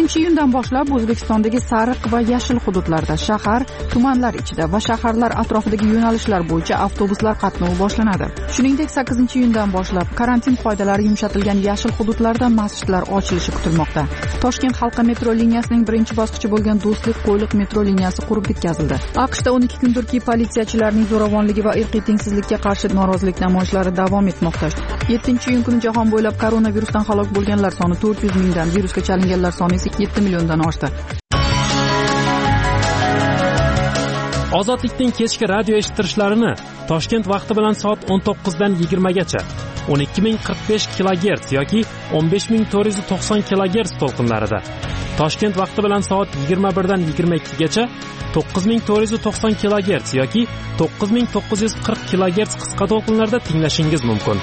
iyundan boshlab O'zbekistondagi sariq va yashil hududlarda shahar, tumanlar ichida va shaharlar atrofidagi yo'nalishlar bo'yicha avtobuslar qatnovi boshlanadi. Shuningdek, 8-iyundan boshlab karantin qoidalari yumshatilgan yashil hududlarda masjidlar ochilishi kutilmoqda. Toshkent halqa metro liniyasining birinchi bosqichi bo'lgan Do'stlik-Qo'yliq metro liniyasi qurib bitkazildi. AQShda 12 kundirki politsiyachilarning zo'ravonligi va irqiy tengsizlikka qarshi norozilik namoyishlari davom etmoqda. 7-iyun kuni jahon bo'ylab koronavirusdan halok bo'lganlar soni 400 mingdan, virusga chalinganlar soni esa 7 milliondan oshdi. Ozodlikning kechki radio eshittirishlarini Toshkent vaqti bilan soat 19 dan 20 gacha 12045 kHz yoki 15490 kHz to'lqinlarida, Toshkent vaqti bilan soat 21 dan 22 gacha 9490 kHz yoki 9940 kHz qisqa to'lqinlarda tinglashingiz mumkin.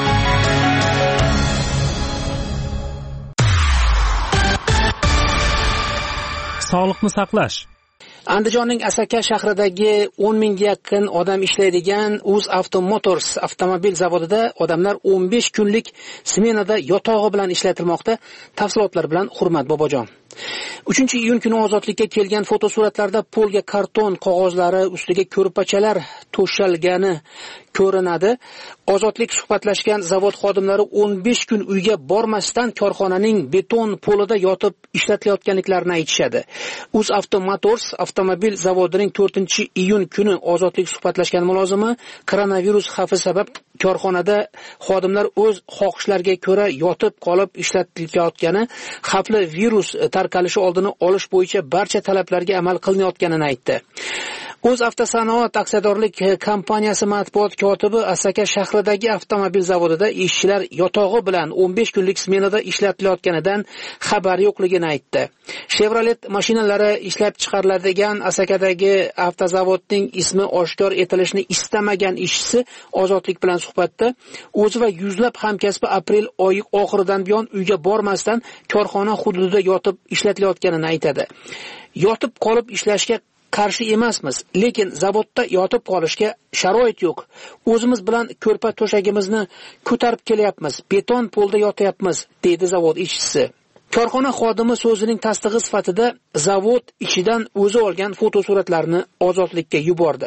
Sog'liqni saqlash. Andijonning Asaka shahridagi 10 mingga yaqin odam ishlaydigan UzAuto Motors avtomobil zavodida odamlar 15 kunlik smenada yotog'i bilan ishlatilmoqda. Tafsilotlar bilan Hurmat Bobojon. 3-iyun kuni ozodlikka kelgan fotosuratlarda polga karton qog'ozlari ustiga ko'rpachalar to'shalgani ko'rinadi. Ozodlik suhbatlashgan zavod xodimlari 15 kun uyga bormasdan korxonaning beton polida yotib ishlatilayotganliklarini aytishadi. UzAuto Motors avtomobil zavodining 4-iyun kuni ozodlik suhbatlashgan mulozimi koronavirus xavfi sabab korxonada xodimlar o'z xohishlariga ko'ra yotib qolib ishlatilayotgani, xavfli virus tarqalishi oldini olish bo'yicha barcha talablarga amal qilinayotganini aytdi. O'zavtosanoat aksiyadorlik kompaniyasi matbuot kotibi Asaka shahridagi avtomobil zavodida ishchilar yotog'i bilan 15 kunlik smenada ishlatilayotganidan xabar yo'qligini aytdi. Chevrolet mashinalari ishlab chiqariladigan Asakadagi avtozavodning ismi oshkor etilishini istamagan ishchisi ozodlik bilan suhbatda o'zi va yuzlab hamkasbi aprel oyi oxiridan buyon uyga bormasdan korxona hududida yotib ishlatilayotganini aytadi. Yotib qolib ishlashga qarshi emasmiz, lekin zavodda yotib qolishga sharoit yo'q. O'zimiz bilan ko'rpa to'shagimizni ko'tarib kelyapmiz, beton polda yotyapmiz, dedi zavod ishchisi. Korxona xodimi so'zining tasdig'i sifatida zavod ichidan o'zi olgan fotosuratlarni ozodlikka yubordi.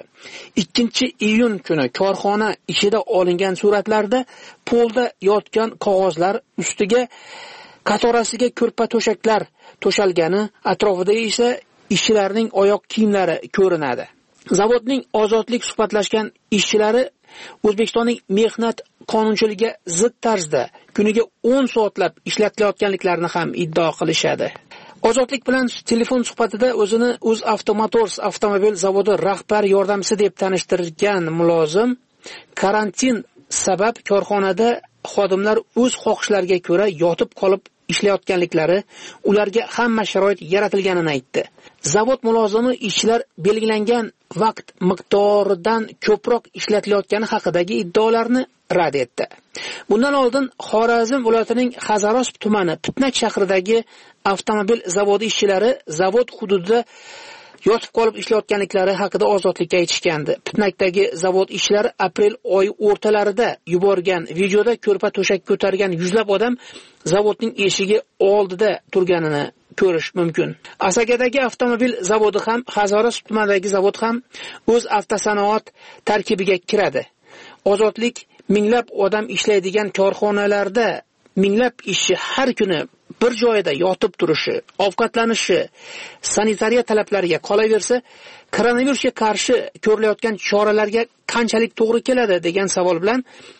2-iyun kuni korxona ichida olingan suratlarda polda yotgan qog'ozlar ustiga qatorasiga ko'rpa to'shaklar to'shalgani, atrofida esa ishchilarning oyoq kiyimlari ko'rinadi. Zavodning ozodlik suhbatlashgan ishchilari O'zbekistonning mehnat qonunchiligiga zid tarzda kuniga 10 soatlab ishlatilayotganliklarini ham iddao qilishadi. Ozodlik bilan telefon suhbatida o'zini UzAuto Motors avtomobil zavodi rahbar yordamchisi deb tanishtirgan mulozim karantin sabab korxonada xodimlar o'z xohishlariga ko'ra yotib qolib ishlayotganliklari, ularga hamma sharoit yaratilganini aytdi. Zavod mulozimi ishchilar belgilangan vaqt miqdoridan ko'proq ishlatilayotgani haqidagi iddaolarni rad etdi. Bundan oldin Xorazm viloyatining Hazarosp tumani Pitnak shahridagi avtomobil zavodi ishchilari zavod hududida yotib qolib ishlayotganliklari haqida ozodlikka aytishgandi. Pitnakdagi zavod ishchilari aprel oyi o'rtalarida yuborgan videoda ko'rpa to'shak ko'targan yuzlab odam zavodning eshigi oldida turganini ko'rish mumkin. Asakadagi avtomobil zavodi ham, Hazarosp tumanidagi zavod ham o'z avtosanoat tarkibiga kiradi. Ozodlik minglab odam ishlaydigan korxonalarda minglab ishchi har kuni bir joyda yotib turishi, ovqatlanishi, sanitariya talablariga qolaversa, koronavirusga qarshi ko'rilayotgan choralarga qanchalik to'g'ri keladi degan savol bilan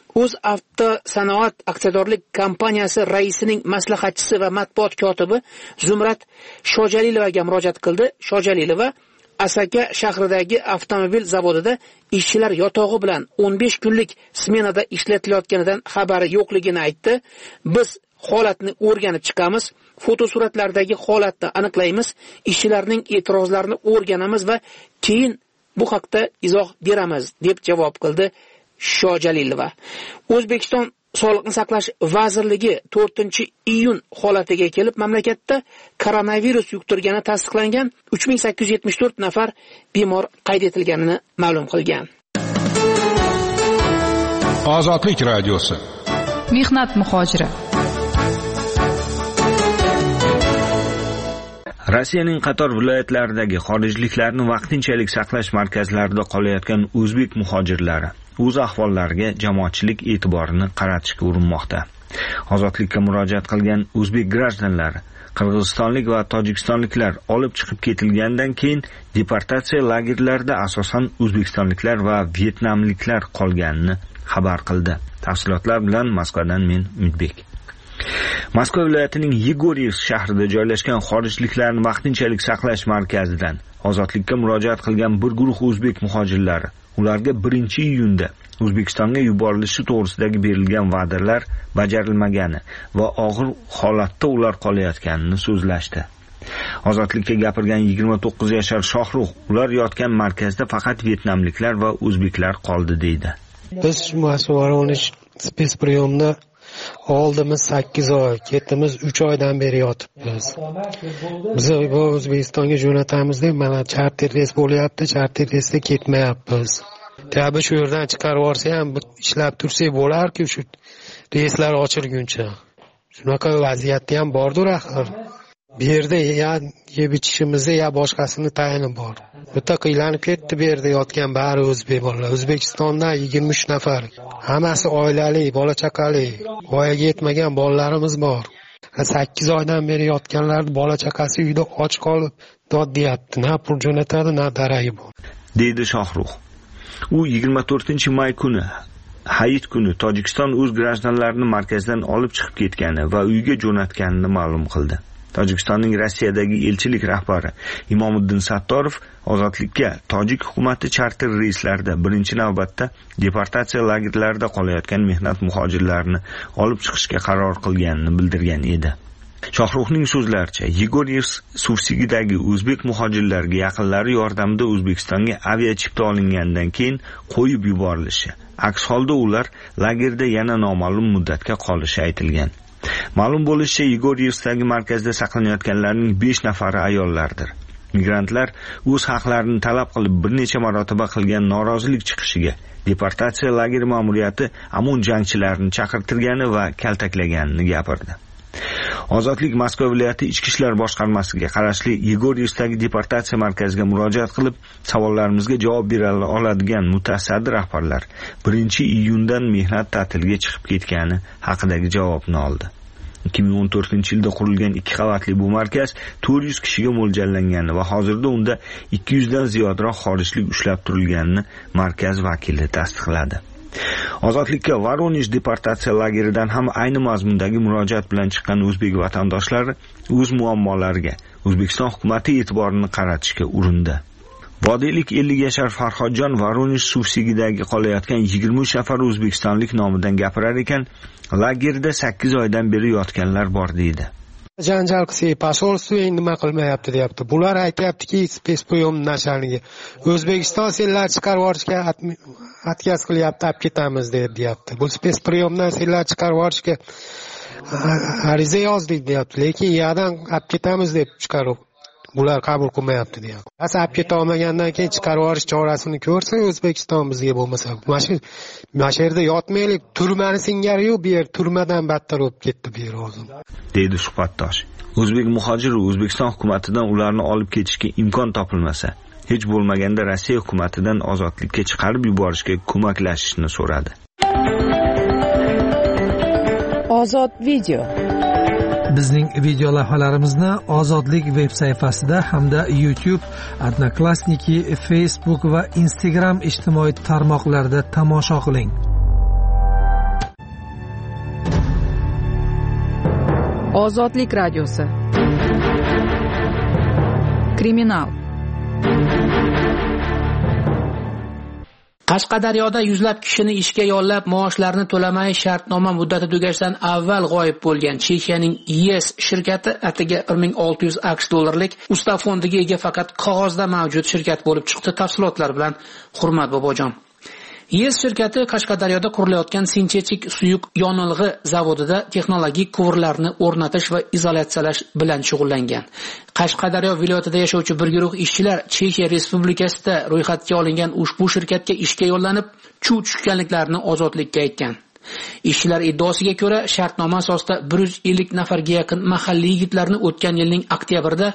UzAvtosanoat aksiyadorlik kompaniyasi raisining maslahatchisi va matbuot kotibi Zumrat Shojalilovaga murojaat qildi. Shojalilova Asaka shahridagi avtomobil zavodida ishchilar yotog'i bilan 15 kunlik smenada ishlatilayotganidan xabari yo'qligini aytdi. Biz holatni o'rganib chiqamiz, fotosuratlardagi holatni aniqlaymiz, ishchilarning e'tirozlarini o'rganamiz va keyin bu haqda izoh beramiz, deb javob qildi Shojalilova. O'zbekiston Sog'liqni saqlash vazirligi 4-iyun holatiga kelib mamlakatda koronavirus yuqtirgani tasdiqlangan 3874 nafar bemor qayd etilganini ma'lum qilgan. Ozodlik radiosi. Mehnat muhojiri. Rossiyaning qator viloyatlaridagi xorijliklarni vaqtinchalik saqlash markazlarida qolayotgan o'zbek muhojirlari o'z ahvollariga jamoatchilik e'tiborini qaratishga urinmoqda. Ozodlikka murojaat qilgan o'zbek grajdanlari qirg'izistonlik va tojikistonliklar olib chiqib ketilgandan keyin deportatsiya lagerlarida asosan o'zbekistonliklar va vyetnamliklar qolganini xabar qildi. Tafsilotlar bilan Moskvadan men Umidbek. Moskva viloyatining Yegoriyevsk shahrida joylashgan xorijliklarni vaqtinchalik saqlash markazidan ozodlikka murojaat qilgan bir guruh o'zbek muhojirlari ularga 1-iyunda O'zbekistonga yuborilishi to'g'risidagi berilgan va'dalar bajarilmagani va og'ir holatda ular qolayotganini so'zlashdi. Ozodlikka gapirgan 29 yashar Shohruh ular yotgan markazda faqat vyetnamliklar va o'zbeklar qoldi deydi. Biz Voronezh spetspriyomda oldimiz 8 oy, ketimiz 3 oydan beri yotibmiz. Biz O'zbekistonga jo'natamiz deb mana charter reys bo'lyapti, charter reysda ketmayapmiz. Tabi shu yerdan chiqarib yuborsa ham ishlab tursak bo'lar-ku shu reyslar ochilguncha. Shunaqa vaziyatda ham bordir axir. Bu yerda ya yeb ichishimizda ya boshqasini tayini bor. Bitta qiylanib ketdi bu yerda yotgan bari o'zbek bolalar. O'zbekistondan 23 nafar. Hammasi oilali, bola chaqali. Voyaga yetmagan bolalarimiz bor. 8 oydan beri yotganlar bola chaqasi uyda och qolib dod deyapti. Na pul jo'natadi, na daragi bor. Deydi Shohruh. U 24-may kuni Hayit kuni Tojikiston o'z grajdanlarini markazdan olib chiqib ketgani va uyga jo'natganini ma'lum qildi. Tojikistonning Rossiyadagi elchilik rahbari Imomiddin Sattorov ozodlikka tojik hukumati charter reyslarida birinchi navbatda deportatsiya lagerlarida qolayotgan mehnat muhojirlarini olib chiqishga qaror qilganini bildirgan edi. Shohruhning so'zlaricha, Yegoriyevsk suvsigidagi o'zbek muhojirlarga yaqinlari yordamida O'zbekistonga avia chipta olingandan keyin qo'yib yuborilishi, aks holda ular lagerda yana noma'lum muddatga qolishi aytilgan. Ma'lum bo'lishicha, Yegoriyevskdagi markazda saqlanayotganlarning 5 nafari ayollardir. Migrantlar o'z haqlarini talab qilib bir necha marotaba qilgan norozilik chiqishiga deportatsiya lageri ma'muriyati Amun jangchilarini chaqirtirgani va kaltaklaganini gapirdi. Ozodlik Moskva viloyati ichki ishlar boshqarmasiga qarashli Yegoriyevskdagi deportatsiya markaziga murojaat qilib, savollarimizga javob bera oladigan mutasaddi rahbarlar 1-iyundan mehnat ta'tiliga chiqib ketgani haqidagi javobni oldi. 2014-yilda qurilgan 2 qavatli bu markaz 400 kishiga mo'ljallangani va hozirda unda 200 dan ziyodroq xorijlik ushlab turilganini markaz vakili tasdiqladi. Ozodlikka Voronezh deportatsiya lageridan ham ayni mazmundagi murojaat bilan chiqqan o'zbek vatandoshlari o'z muammolariga O'zbekiston hukumatı e'tiborini qaratishga urindi. Vodiylik 50 yashar Farhodjon Voronezh suvsigidagi qolayotgan 23 nafar o'zbekistonlik nomidan gapirar ekan, lagerda 8 oydan beri yotganlar bor deydi. Janjal qilsak, posolstvo nima qilmayapti deyapti. Bular aytayaptiki, spetspriyom nachalnigi O'zbekiston senlar chiqarib yuborishga atkaz qilyapti, olib ketamiz deyapti. Bu spetspriyomdan senlar chiqarib yuborishga ariza yozdik deyapti, lekin yerdan olib ketamiz deb chiqarib bular qabul qilmayapti deyapti. Asa olib keta olmagandan keyin chiqarib yuborish chorasini ko'rsa O'zbekiston bizga bo'lmasa, mana shu yerda yotmaylik, turmani singari-yu, bu yer turmadan battar bo'lib ketdi bu yer hozir. Deydi suhbatdosh. O'zbek muhojiri O'zbekiston hukumatidan ularni olib ketishga imkon topilmasa, hech bo'lmaganda Rossiya hukumatidan ozodlikka chiqarib yuborishga ko'maklashishni so'radi. Ozod video. Bizning video lavhalarimizni Ozodlik veb sayfasida hamda YouTube, Odnoklassniki, Facebook va Instagram ijtimoiy tarmoqlarida tomosha qiling. Ozodlik radiosi. Kriminal. Qashqadaryoda yuzlab kishini ishga yollab, maoshlarini to'lamay shartnoma muddati tugashidan avval g'oyib bo'lgan Chexiyaning Yes shirkati atiga 1600 AQSh dollarlik usta fondiga ega faqat qog'ozda mavjud shirkat bo'lib chiqdi. Tafsilotlar bilan Hurmat Bobojon. Yes shirkati Qashqadaryoda qurilayotgan sintetik suyuq yonilg'i zavodida texnologik quvurlarni o'rnatish va izolyatsiyalash bilan shug'ullangan. Qashqadaryo viloyatida yashovchi bir guruh ishchilar Chexiya Respublikasida ro'yxatga olingan ushbu shirkatga ishga yo'llanib, chuv tushganliklarini Ozodlikka aytgan. Ishchilar iddaosiga ko'ra, shartnoma asosida 150 nafarga yaqin mahalliy yigitlarni o'tgan yilning oktyabrida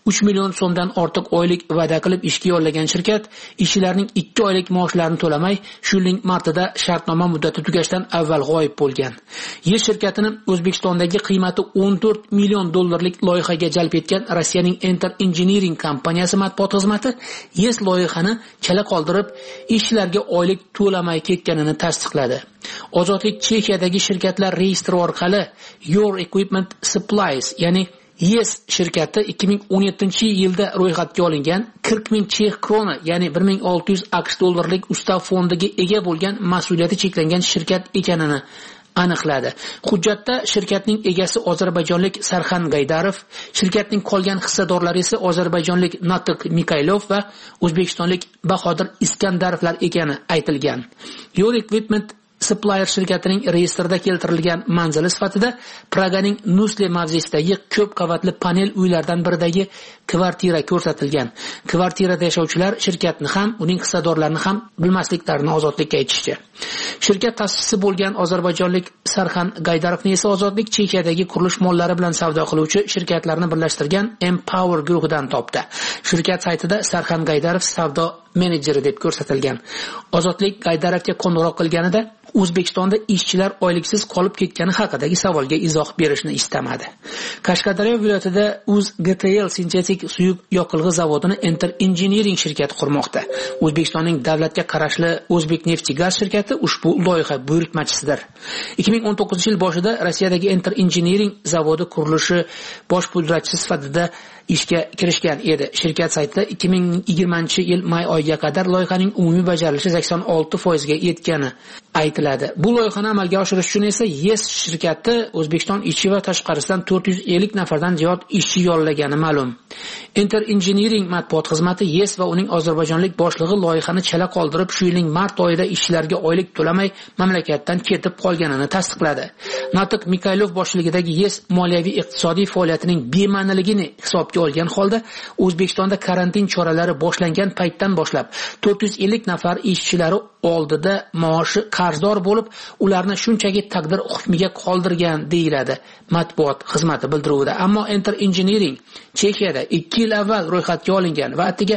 3 million so'mdan ortiq oylik va'da qilib ishga yollagan shirkat ishchilarning 2 oylik maoshlarini to'lamay, shu yilning martida shartnoma muddati tugashdan avval g'oyib bo'lgan. YES shirkatini O'zbekistondagi qiymati 14 million dollarlik loyihaga jalb etgan Rossiyaning Enter Engineering kompaniyasi matbuot xizmati YES loyihani chala qoldirib, ishchilarga oylik to'lamay ketganini tasdiqladi. Ozodlik Chexiyadagi shirkatlar reyestri orqali Your Equipment Supplies, ya'ni YES shirkati 2017-yilda ro'yxatga olingan 40 ming chex krona, ya'ni 1600 AQSh dollarlik ustav fondiga ega bo'lgan mas'uliyati cheklangan shirkat ekanini aniqladi. Hujjatda shirkatning egasi ozarbayjonlik Sarxan Gaydarov, shirkatning qolgan hissadorlari esa ozarbayjonlik Natok Mikaylov va o'zbekistonlik Bahodir Iskandarovlar ekani aytilgan. Your Equipment Supplier shirkatining reyestrida keltirilgan manzili sifatida Praganing Nusle mavzesidagi ko'p qavatli panel uylardan biridagi kvartira ko'rsatilgan. Kvartirada yashovchilar shirkatni ham, uning hissadorlarini ham bilmasliklarini Ozodlikka aytishdi. Shirkat ta'sischisi bo'lgan ozarbayjonlik Sarxan Gaydarovni esa Ozodlik Chexiyadagi qurilish mollari bilan savdo qiluvchi shirkatlarni birlashtirgan Empower guruhidan topdi. Shirkat saytida Sarxan Gaydarov savdo menejeri deb ko'rsatilgan. Ozodlik Gaydarovga qo'ng'iroq qilganida O'zbekistonda ishchilar oyliksiz qolib ketgani haqidagi savolga izoh berishni istamadi. Qashqadaryo viloyatida UzGTL sintetik suyuq yoqilg'i zavodini Enter Engineering shirkati qurmoqda. O'zbekistonning davlatga qarashli O'zbekneftgaz shirkati ushbu loyiha buyurtmachisidir. 2019-yil boshida Rossiyadagi Enter Engineering zavodi qurilishi bosh pudratchisi sifatida ishga kirishgan edi. Shirkat saytida 2020-yil may oyiga qadar loyihaning umumiy bajarilishi 86% ga yetgani aytiladi. Bu loyihani amalga oshirish uchun esa YES shirkati O'zbekiston ichi va tashqarisidan 450 nafardan ziyod ishchi yollagani ma'lum. Enter Engineering matbuot xizmati YES va uning ozarbayjonlik boshlig'i loyihani chala qoldirib, shu yilning mart oyida ishchilarga oylik to'lamay mamlakatdan ketib qolganini tasdiqladi. Natok Mikaylov boshchiligidagi YES moliyaviy iqtisodiy faoliyatining bema'niligini hisobga olgan holda O'zbekistonda karantin choralari boshlangan paytdan boshlab 450 nafar ishchilari oldida maoshi qarzdor bo'lib, ularni shunchaki taqdir hukmiga qoldirgan deyiladi matbuot xizmati bildiruvida. Ammo Enter Engineering Chexiyada 2 yil avval ro'yxatga olingan va atiga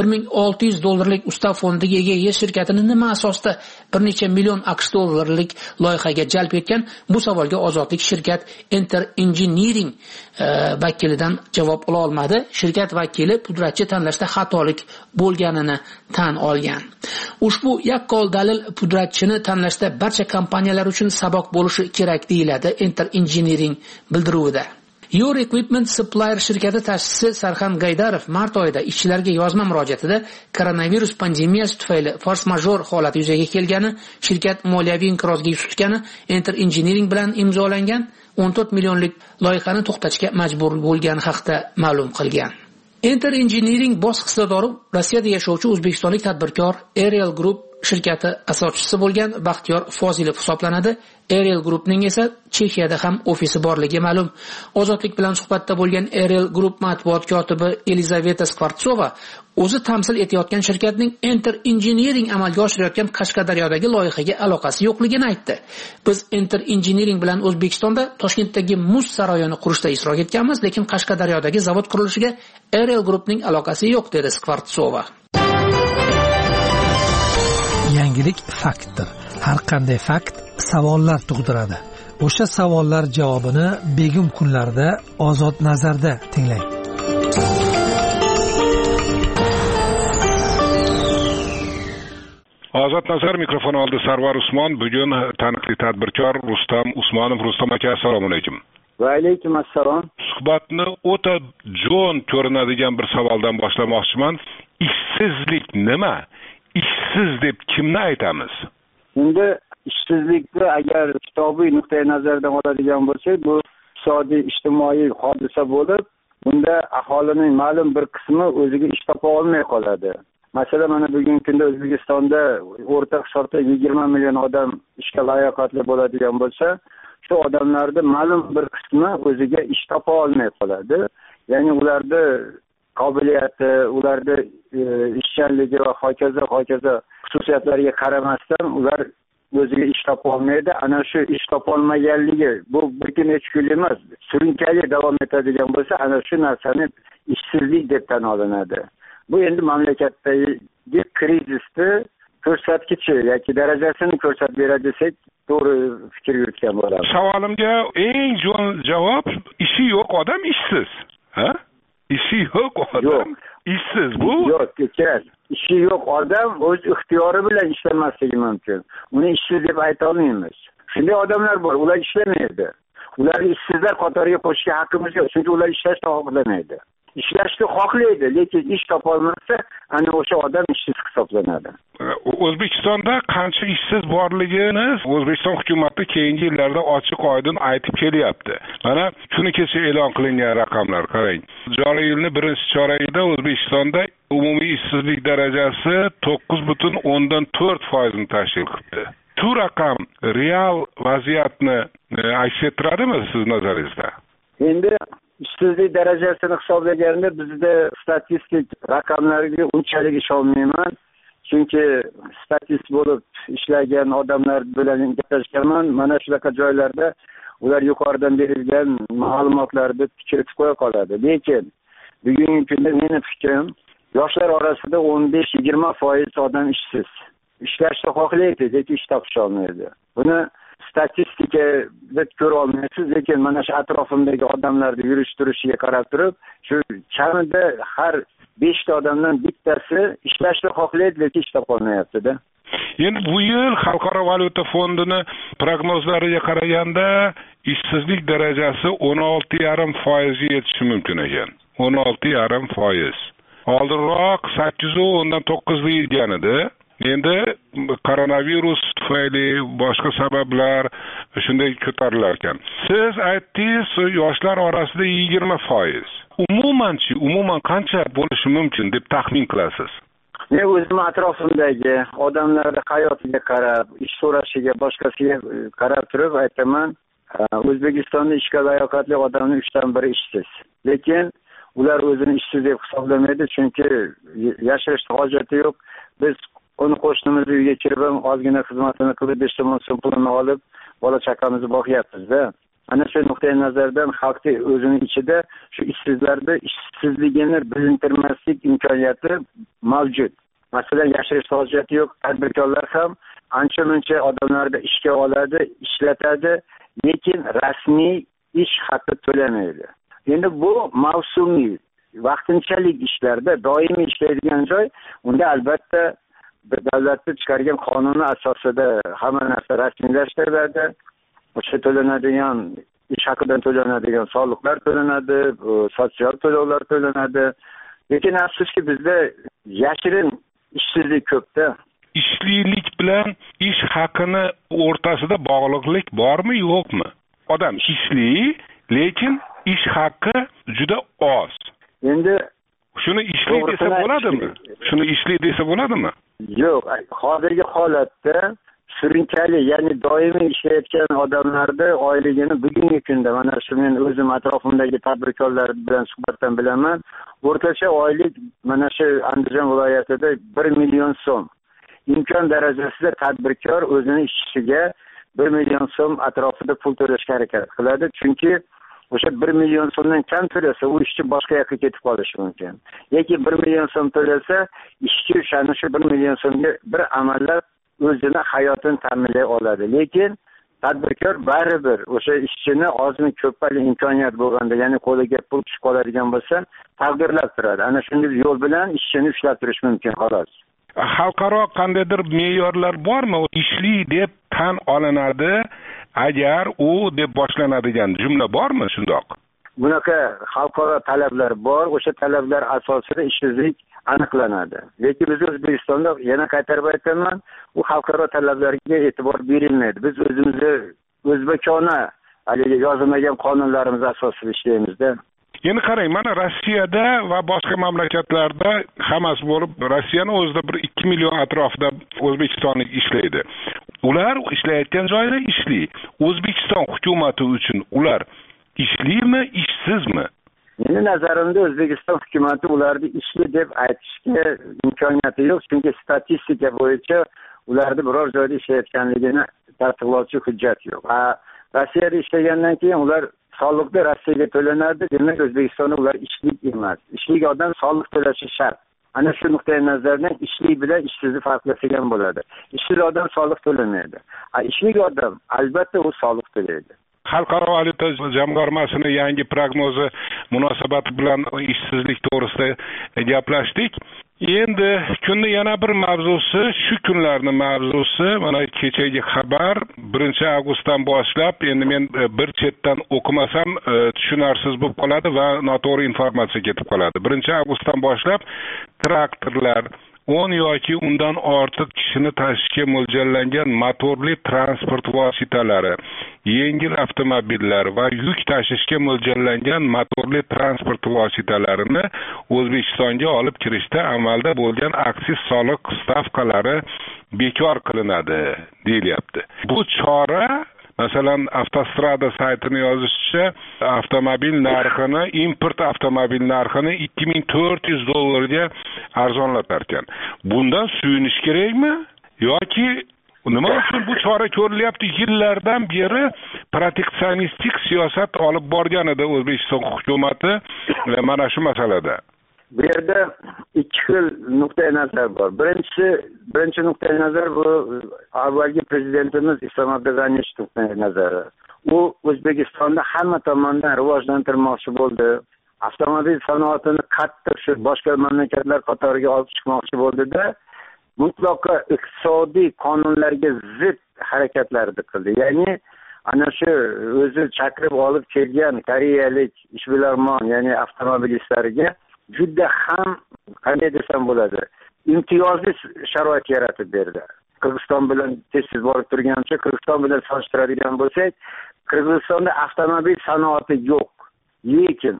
1600 dollarlik ustav fondiga ega YES shirkatini nima asosda bir necha million AQSh dollarlik loyihaga jalb etgan? Bu savolga Ozodlik shirkat Enter Engineering vakilidan javob ola olmadi. Shirkat vakili pudratchi tanlashda xatolik bo'lganini tan olgan. Ushbu yaqqol dalil pudratchini tanlashda barcha kompaniyalar uchun saboq bo'lishi kerak deyiladi Enter Engineering bildiruvida. Your Equipment Supplier shirkati ta'sischisi Sarxan Gaydarov mart oyida ishchilarga yozma murojaatida koronavirus pandemiyasi tufayli fors-major holati yuzaga kelgani, shirkat moliyaviy inqirozga yuz tutgani, Enter Engineering bilan imzolangan 14 millionlik loyihani to'xtatishga majbur bo'lgani haqida ma'lum qilgan. Enter Engineering bosh hissadori Rossiyada yashovchi o'zbekistonlik tadbirkor Ariel Group shirkati asoschisi bo'lgan Baxtiyor Fozilov hisoblanadi. Ariel Groupning esa Chexiyada ham ofisi borligi ma'lum. Ozodlik bilan suhbatda bo'lgan Ariel Group matbuot kotibi Elizaveta Skvartsova o'zi tamsil etayotgan shirkatning Enter Engineering amalga oshirayotgan Qashqadaryodagi loyihaga aloqasi yo'qligini aytdi. Biz Enter Engineering bilan O'zbekistonda Toshkentdagi muz saroyini qurishda ishtirok etganmiz, lekin Qashqadaryodagi zavod qurilishiga Ariel Groupning aloqasi yo'q, dedi Skvartsova. Yangilik faktdir. Har qanday fakt savollar tug'diradi. O'sha savollar javobini begim kunlarda Ozod nazarda tinglang. Ozod nazar mikrofon oldi Sarvar Usmon. Bugun taniqli tadbirkor Rustam Usmonov. Rustam aka, assalomu alaykum. Va alaykum assalom. Suhbatni o'ta jo'n ko'rinadigan bir savoldan boshlamoqchiman. Ishsizlik nima? Ishsiz deb kimni aytamiz? Endi ishsizlikni agar kitobiy nuqtai nazardan oladigan bo'lsak, bu iqtisodiy ijtimoiy hodisa bo'lib, bunda aholining ma'lum bir qismi o'ziga ish topa olmay qoladi. Masalan, mana bugungi kunda O'zbekistonda o'rta hisobda 20 million odam ishga layoqatli bo'ladigan bo'lsa, shu odamlarning ma'lum bir qismi o'ziga ish topa olmay qoladi. Ya'ni ularda qobiliyati, ularda ishchanligi va hokazo xususiyatlariga qaramasdan ular o'ziga ish topa olmaydi. Ana shu ish topa olmaganligi bu bir kun necha kun emas, surunkali davom etadigan bo'lsa, ana shu narsani ishsizlik deb tan olinadi. Bu endi mamlakatdagi krizisni ko'rsatkichi yoki darajasini ko'rsatib beradi desak to'g'ri fikr yuritgan bo'ladi. Savolimga eng jo'n javob ishi yo'q odam ishsiz. Ha? Ishi yo'q odam ishsiz. Bu yo'q, kerak. Ishi yo'q odam o'z ixtiyori bilan ishlamasligi mumkin. Uni ishsiz deb ayta olmaymiz. Shunday odamlar bor, ular ishlamaydi. Ularni ishsizlar qatoriga qo'shishga haqqimiz yo'q, chunki ular ishlashni xohlamaydi. Ishlashni xohlaydi, lekin ish topolmasa, ana o'sha odam ishsiz hisoblanadi. O'zbekistonda qancha ishsiz borligini O'zbekiston hukumati keyingi yillarda ochiq-oydin aytib kelyapti. Mana kuni kecha e'lon qilingan raqamlar qarang. Joriy yilning birinchi choragida O'zbekistonda umumiy ishsizlik darajasi 9.4% ni tashkil qildi. Shu raqam real vaziyatni aks ettiradimi siz nazaringizda? Endi ishsizlik darajasini hisoblaganda bizda statistik raqamlarga unchalik ishonmayman. Chunki statistik bo'lib ishlagan odamlar bilan gaplashganman. Mana shunaqa joylarda ular yuqoridan berilgan ma'lumotlarni kiritib qo'ya qoladi. Lekin bugungi kunda meni fikrim, yoshlar orasida 15-20% odam ishsiz. Ishlashni xohlaydi, lekin ish topisha olmaydi. Buni statistikada ko'ra olmaysiz, lekin mana shu atrofimdagi odamlarni yurish-turishiga qarab turib, shu kamida har 5 ta odamdan bittasi ishlashni xohlaydi, lekin ish topolmayapti-da. Endi bu yil Xalqaro valyuta fondini prognozlariga qaraganda ishsizlik darajasi 16,5% ga yetishi mumkin ekan. 16,5%. Oldinroq 8 undan 9 deyilgan edi. Endi koronavirus tufayli boshqa sabablar shunday ko'tarilar ekan. Siz aytdingiz, yoshlar orasida 20%. Umuman qancha bo'lishi mumkin deb taxmin qilasiz? Men o'zim atrofimdagi odamlarning hayotiga qarab, ish so'rashiga, boshqasiga qarab turib aytaman, O'zbekistonda ishga layoqatli odamning 3 dan 1 ishsiz. Lekin ular o'zini ishsiz deb hisoblamaydi, chunki yashirishga hojati yo'q. Biz uni qo'shnimizni uyiga kirib ham ozgina xizmatini qilib 5 so'm pulini olib, bola chaqamizni boqyapmiz-da. Ana shu nuqtai nazardan xalqda o'zining ichida shu ishsizlarda ishsizligini bilintirmaslik imkoniyati mavjud. Masalan, yashirish hojati yo'q. Tadbirkorlar ham ancha-muncha odamlarni ishga oladi, ishlatadi, lekin rasmiy ish haqi to'lamaydi. Endi bu mavsumiy, vaqtinchalik ishlarda doimiy ishlaydigan joy, unda albatta davlatning chiqargan qonuni asosida hamma narsa rasmiylashtiriladi. O'sha to'lanadigan ish haqidan to'lanadigan soliqlar to'lanadi, sotsial to'lovlar to'lanadi. Lekin afsuski bizda yashirin ishsizlik ko'pda. Ishlilik bilan ish haqini o'rtasida bog'liqlik bormi, yo'qmi? Odam ishli, lekin ish haqi juda oz. Endi shuni ishli desa bo'ladimi? Yo'q, hozirgi holatda surunkali, ya'ni doimiy ishlayotgan odamlarda oyligini bugungi kunda, mana shu men o'zim atrofimdagi tadbirkorlar bilan suhbatdan bilaman, o'rtacha oylik mana shu Andijon viloyatida 1 million so'm. Imkon darajasida tadbirkor o'zining ishchisiga 1 million so'm atrofida pul to'lashga harakat qiladi, chunki o'sha 1 million so'mdan kam to'lasa, u ishchi boshqa yoqqa ketib qolishi mumkin. Yoki 1 million so'm to'lasa, ishchi o'shani shu 1 million so'mga bir amallab o'zini hayotini ta'minlay oladi. Lekin tadbirkor baribir o'sha ishchini ozmi ko'pali imkoniyat bo'lganda, ya'ni qo'liga pul tushib qoladigan bo'lsa, taqdirlab turadi. Ana shunday yo'l bilan ishchini ushlab turish mumkin, xolos. Xalqaro qandaydir me'yorlar bormi? Ishli deb tan olinadi, agar u deb boshlanadigan jumla bormi shundoq? Bunaqa xalqaro talablar bor, o'sha talablar asosida ishsizlik aniqlanadi. Lekin biz O'zbekistonda, yana qaytarib aytaman, u xalqaro talablarga e'tibor berilmaydi. Biz o'zimizni o'zbekona haligi yozilmagan qonunlarimiz asosida ishlaymiz-da. Endi qarang, mana Rossiyada va boshqa mamlakatlarda hammasi bo'lib, Rossiyaning o'zida 1-2 million atrofida o'zbekistonlik ishlaydi. Ular ishlayotgan joyda ishli. O'zbekiston hukumati uchun ular ishlimi, ishsizmi? Mening nazarimda O'zbekiston hukumati ularni ishli deb aytishga imkoniyati yo'q, chunki statistika bo'yicha ularni biror joyda ishlayotganligini tasdiqlovchi hujjat yo'q. Rossiyada ishlagandan keyin ular soliqni Rossiyaga to'lanadi, demak O'zbekistonda ular ishlik emas. Ishlik odam soliq to'lashi shart. Ana shu nuqtai nazardan ishlik bilan ishsizni farqlasak bo'ladi. Ishsiz odam soliq to'lamaydi. Ishlik odam albatta u soliq to'laydi. Xalqaro valyuta jamg'armasining yangi prognozi munosabati bilan ishsizlik to'g'risida gaplashdik. Endi kunning yana bir mavzusi, shu kunlarning mavzusi, mana kechagi xabar 1-avgustdan boshlab, endi men bir chetdan o'qimasam tushunarsiz bo'lib qoladi va noto'g'ri informatsiya ketib qoladi. 1-avgustdan boshlab traktorlar 10 yoki undan ortiq kishini tashishga mo'ljallangan motorli transport vositalari, yengil avtomobillar va yuk tashishga mo'ljallangan motorli transport vositalarini O'zbekistonga olib kirishda amalda bo'lgan aksiz soliq stavkalari bekor qilinadi deyilyapti. Bu chora, masalan, Avtostrada saytini yozishicha, avtomobil narxini, import avtomobil narxini $2400 arzonlatar ekan. Bundan suyunish kerakmi yoki nima uchun bu chora ko'rilyapti? Yillardan beri proteksionistik siyosat olib borgan edi O'zbekiston hukumati mana shu masalada. Bu yerda ikki xil nuqtai nazar bor. Birinchi nuqtai nazar bu avvalgi prezidentimiz Islom Abdug'aniyevich nuqtai nazari. U O'zbekistonda hamma tomondan rivojlantirmoqchi bo'ldi. Avtomobil sanoatini qattiq shu boshqa mamlakatlar qatoriga olib chiqmoqchi bo'ldi-da, mutlaqo iqtisodiy qonunlarga zid harakatlarni qildi. Ya'ni ana shu o'zi chaqirib olib kelgan koreyalik ishbilarmon, ya'ni avtomobilistlarga juda ham, qanday desam bo'ladi, imtiyozli sharoit yaratib berdi. Qirg'iziston bilan tez borib turgancha, Qirg'iziston bilan solishtiradigan bo'lsak, Qirg'izistonda avtomobil sanoati yo'q. Lekin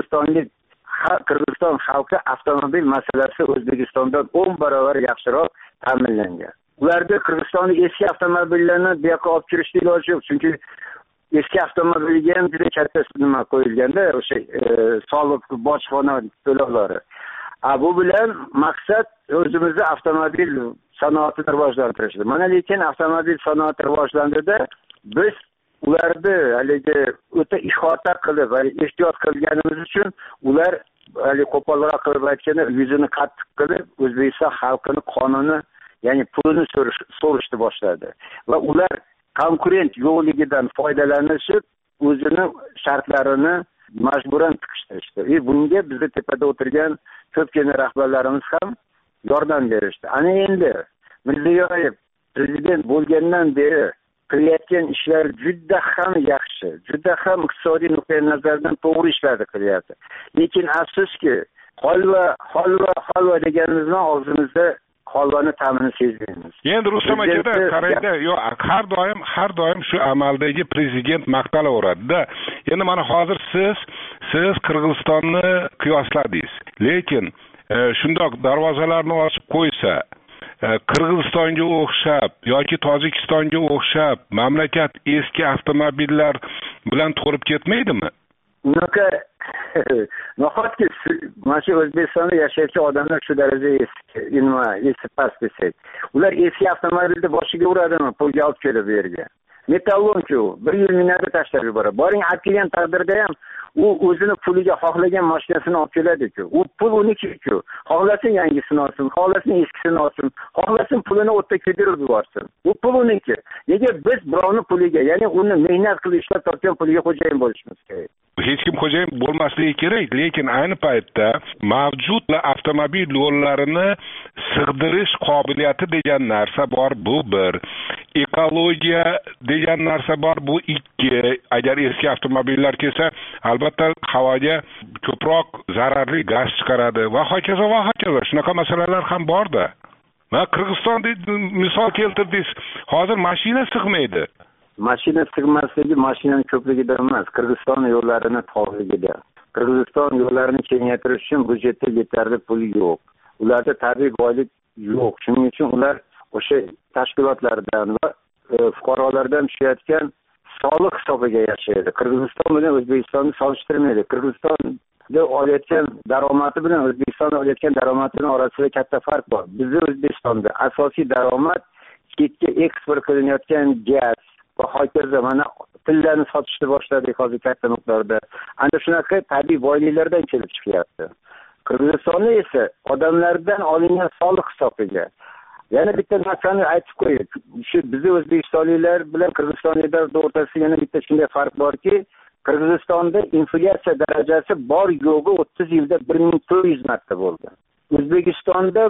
Qirg'iziston xalqi avtomobil masalasi O'zbekistondan 10 barobar yaxshiroq ta'minlangan. Ularda Qirg'izistonning eski avtomobillarini bu yoqqa olib kirishga iloji yo'q, chunki eski avtomobilga ham juda katta nima qo'yilganda, o'sha soliq, bojxona to'lovlari. Bu bilan maqsad o'zimizni avtomobil sanoatini rivojlantirishdir. Mana lekin avtomobil sanoati rivojlandida biz ularni haligi o'ta ihota qilib va ehtiyot qilganimiz uchun ular qo'polroq qilib aytganda yuzini qattiq qilib O'zbekiston xalqini qonuni, ya'ni pulini so'rashni boshladi va ular konkurent yo'qligidan foydalanishib o'zini shartlarini majburan tiqishtirishdi. Bunga bizning tepada o'tirgan ko'pgina rahbarlarimiz ham yordam berishdi. Ana endi Mirziyoyev prezident bo'lgandan beri qilayotgan ishlar juda ham yaxshi, juda ham iqtisodiy nuqtai nazardan to'g'ri ishlarni qilyapti. Lekin afsuski, holva deganimizdan og'zimizda holvani ta'mini sezmaymiz. Endi Rustam akada qarayda, yo'q, har doim shu amaldagi prezident maqtalaveradi-da. Endi mana hozir siz Qirg'izistonni qiyosladingiz. Lekin shundoq darvozalarni ochib qo'ysa, Qirg'izistonga o'xshab yoki Tojikistonga o'xshab mamlakat eski avtomobillar bilan to'lib ketmaydimi? Unaqa nahotki mana shu O'zbekistonda yashayotgan odamlar shu darajada esi past desak, ular eski avtomobilni boshiga uradimi pulga olib kelib bu yerga? Metallon-ku, 1 yil minada tashlab yuboradi. Boring olib kelgan taqdirda ham u o'zini puliga xohlagan mashinasini olib keladi-ku. U pul uniki-ku. Xohlasin yangisini olsin, xohlasin eskisini olsin, xohlasin pulini o'tda kuydirib yuborsin. U pul uniki. Nega biz birovning puliga, ya'ni uni mehnat qilib ishlab topgan puliga xo'jayin bo'lishimiz kerak? Hech kim xo'jayin bo'lmasligi kerak, lekin ayni paytda mavjud avtomobil yo'llarini sig'dirish qobiliyati degan narsa bor, bu bir. Ekologiya degan narsa bor, bu 2. Agar eski avtomobillar kelsa, albatta havoga ko'proq zararli gaz chiqaradi va hokazo. Shunaqa masalalar ham bor-da. Va Qirg'izistonda misol keltirdingiz, hozir mashina sig'maydi. Mashina sig'masligi mashinaning ko'pligidan emas, Qirg'iziston yo'llarini tog'ligida. Qirg'iziston yo'llarini kengaytirish uchun budjetda yetarli pul yo'q. Ularda tabiiy boylik yo'q. Shuning uchun ular o'sha tashkilotlardan va fuqarolardan tushayotgan soliq hisobiga yashaydi. Qirg'iziston bilan O'zbekistonni solishtirmaydi. Qirg'izistonda olayotgan daromadi bilan O'zbekistonda olayotgan daromadining orasida katta farq bor. Bizning O'zbekistonda asosiy daromad chetga eksport qilinayotgan gaz va hokazo, mana tillarni sotishni boshladik hozir katta miqdorda. Ana shunaqa tabiiy boyliklardan kelib chiqyapti. Qirg'izistonda esa odamlardan olingan soliq hisobiga. Yana bitta narsani aytib qo'yay. Shu bizning o'zbekistonliklar bilan qirg'izistonliklar o'rtasida yana bitta shunday farq borki, Qirg'izistonda inflyatsiya darajasi bor yo'g'i 30 yilda 1400 marta bo'ldi. O'zbekistonda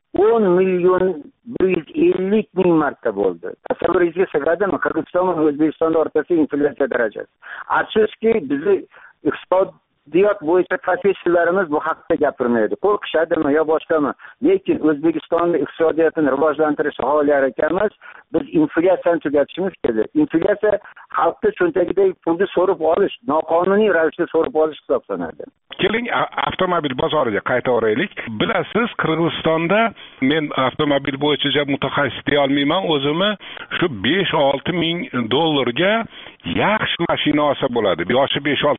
10.150.000 marta bo'ldi. Tasavvuringizga sig'adimi? Qirg'iziston va O'zbekiston o'rtasida inflyatsiya darajasi. Afsuski bizni iqtisodiyot bo'yicha professorlarimiz bu haqda gapirmaydi. Qo'rqishadimi yo boshqami? Lekin O'zbekistonning iqtisodiyotini rivojlantirishni xohlar ekanmiz, biz inflyatsiyani tugatishimiz kerak. Inflyatsiya xalqni cho'ntagidagi pulni so'rib olish, noqonuniy ravishda so'rib olish hisoblanadi. Keling, avtomobil bozoriga qaytaveraylik. Bilasiz, Qirg'izistonda men avtomobil bo'yicha mutaxassis deya olmayman, o'zimni shu 5-6 ming dollarga yaxshi mashina olsa bo'ladi. Yoshi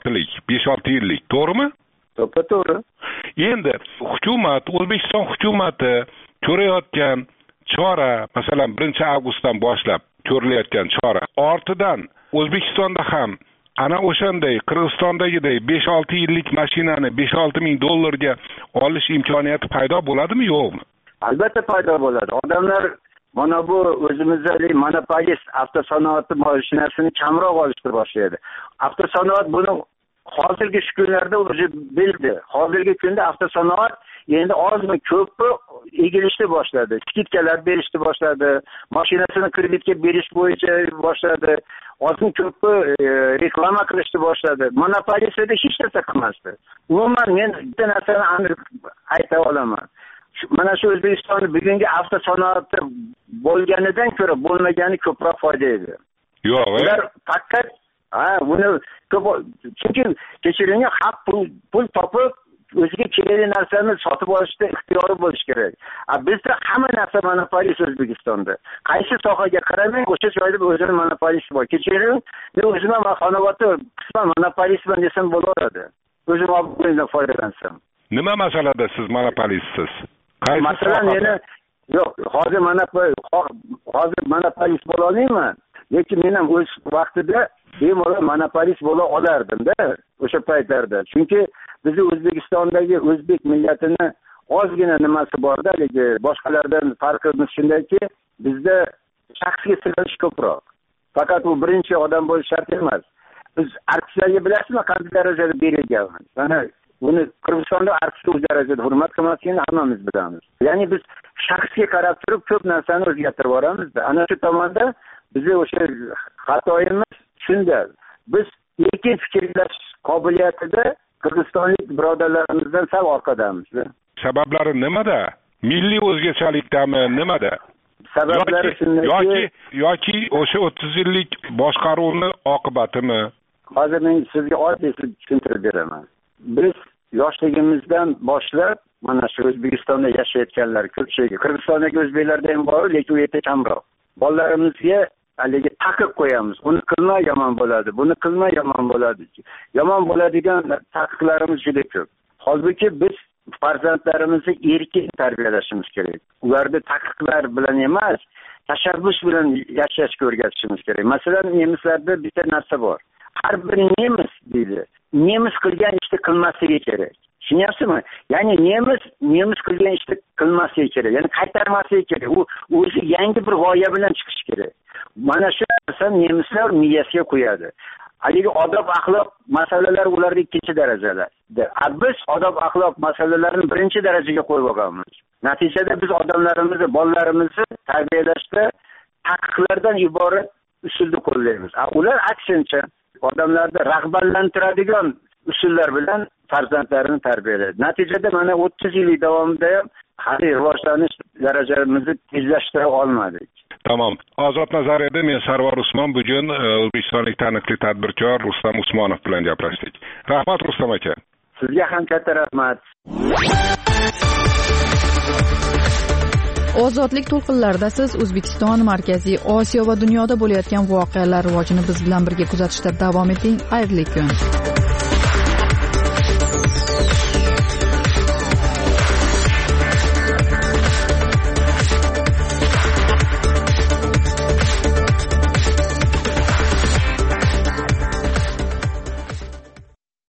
5-6 yillik, to'g'rimi? To'g'ri. Endi hukumat, O'zbekiston hukumati ko'rayotgan chora, masalan 1-avgustdan boshlab ko'rilayotgan chora, ortidan O'zbekistonda ham ana o'shanday Qirg'izistondagiday 5-6 yillik mashinani 5-6 ming dollarga olish imkoniyati paydo bo'ladimi, yo'qmi? Albatta paydo bo'ladi. Odamlar mana bu o'zimizdagi monopolist avtosanoati mashinasini kamroq olishni boshlaydi. Avtosanoat buni hozirgi kunlarda o'zi bildi. Hozirgi kunda avtosanoat endi ozmi ko'pmi egilishni boshladi. Skidkalar berishni boshladi. Mashinasini kreditga berish bo'yicha boshladi. Ozmi ko'pmi reklama qilishni boshladi. Monopolistda hech narsa qilmasdi. Umuman men bitta narsani aniq ayta olaman. Mana shu O'zbekistonning bugungi avtosanoati bo'lganidan ko'ra bo'lmagani ko'proq foyda edi. Yo'q, ular faqat buni chunki kechiringni haq pul topib o'ziga kerakli narsani sotib olishda ixtiyori bo'lish kerak. Bizda hamma narsa monopolist O'zbekistonda. Qaysi sohaga qaramang, o'sha joyda o'zining monopolisti bor. Kechiring, men o'zim ham Xonobodda qisman monopolistman desam bo'laveradi. O'zim o'zimdan foydalansam. Nima masalada siz monopolistsiz? Masalan, meni yo'q, hozir monopolist bo'la olmayman. Lekin men ham o'z vaqtida bemalol monopolist bo'la olardim-da o'sha paytlarda. Chunki bizni O'zbekistondagi o'zbek millatini ozgina nimasi bor-da, lekin boshqalardan farqimiz shundaki, bizda shaxsga sig'inish ko'proq. Faqat u birinchi odam bo'lish shart emas. Biz artistlarga bilasizmi, qanday darajada berilganmiz? Mana buni Qirg'izistonda artistga o'z darajada hurmat qilmasligini hammamiz bilamiz. Ya'ni biz shaxsga qarab turib ko'p narsani o'zgartirib yuboramiz-da. Ana shu tomonda bizni o'sha xatoyimiz shunda. Biz erkin fikrlash qobiliyatida Qirg'izistonlik birodarlarimizdan sal orqadamiz. Sabablari nimada? Milliy o'zgachalikdami, nimada? Sabablari shundaki yoki o'sha 30 yillik boshqaruvni oqibatimi? Hozir men sizga oddiy tushuntirib beraman. Biz yoshligimizdan boshlab mana shu O'zbekistonda yashayotganlar ko'pchiligi Qirg'izistondagi o'zbeklarda ham bor, lekin u yerda kamroq. Bolalarimizga haligi taqiq qo'yamiz. Uni qilma yomon bo'ladi, buni qilma yomon bo'ladi. Yomon bo'ladigan taqiqlarimiz juda ko'p. Holbuki biz farzandlarimizni erkin tarbiyalashimiz kerak. Ularni taqiqlar bilan emas, tashabbus bilan yashashga o'rgatishimiz kerak. Masalan, nemislarda bitta narsa bor. Har bir nemis deydi, nemis qilgan ishni qilmasligi kerak. Tushunyapsizmi? Ya'ni nemis qilgan ishni qilmasligi kerak. Ya'ni qaytarmasligi kerak. U o'zi yangi bir g'oya bilan chiqish kerak. Mana shu narsa nemislar miyasiga qo'yadi. Haligi odob axloq masalalar ularda ikkinchi darajada. Biz odob axloq masalalarini birinchi darajaga qo'yib olganmiz. Natijada biz odamlarimizni, bolalarimizni tarbiyalashda taqiqlardan iborat usulni qo'llaymiz. Ular aksincha odamlarni rag'batlantiradigan usullar bilan farzandlarini tarbiyalaydi. Natijada mana 30 yil davomida ham rivojlanish darajamizni tezlashtira olmadik. Tamam. Ozod nazariyada men Sarvar Usmon bugun o'zbekistonlik taniqli tadbirkor Rustam Usmonov bilan gaplashdik. Rahmat Rustam aka. Sizga ham katta rahmat. Ozodlik to'lqinlarida siz O'zbekiston, Markaziy Osiyo va dunyoda bo'layotgan voqealar rivojini biz bilan birga kuzatishda davom eting. Xayrli kun.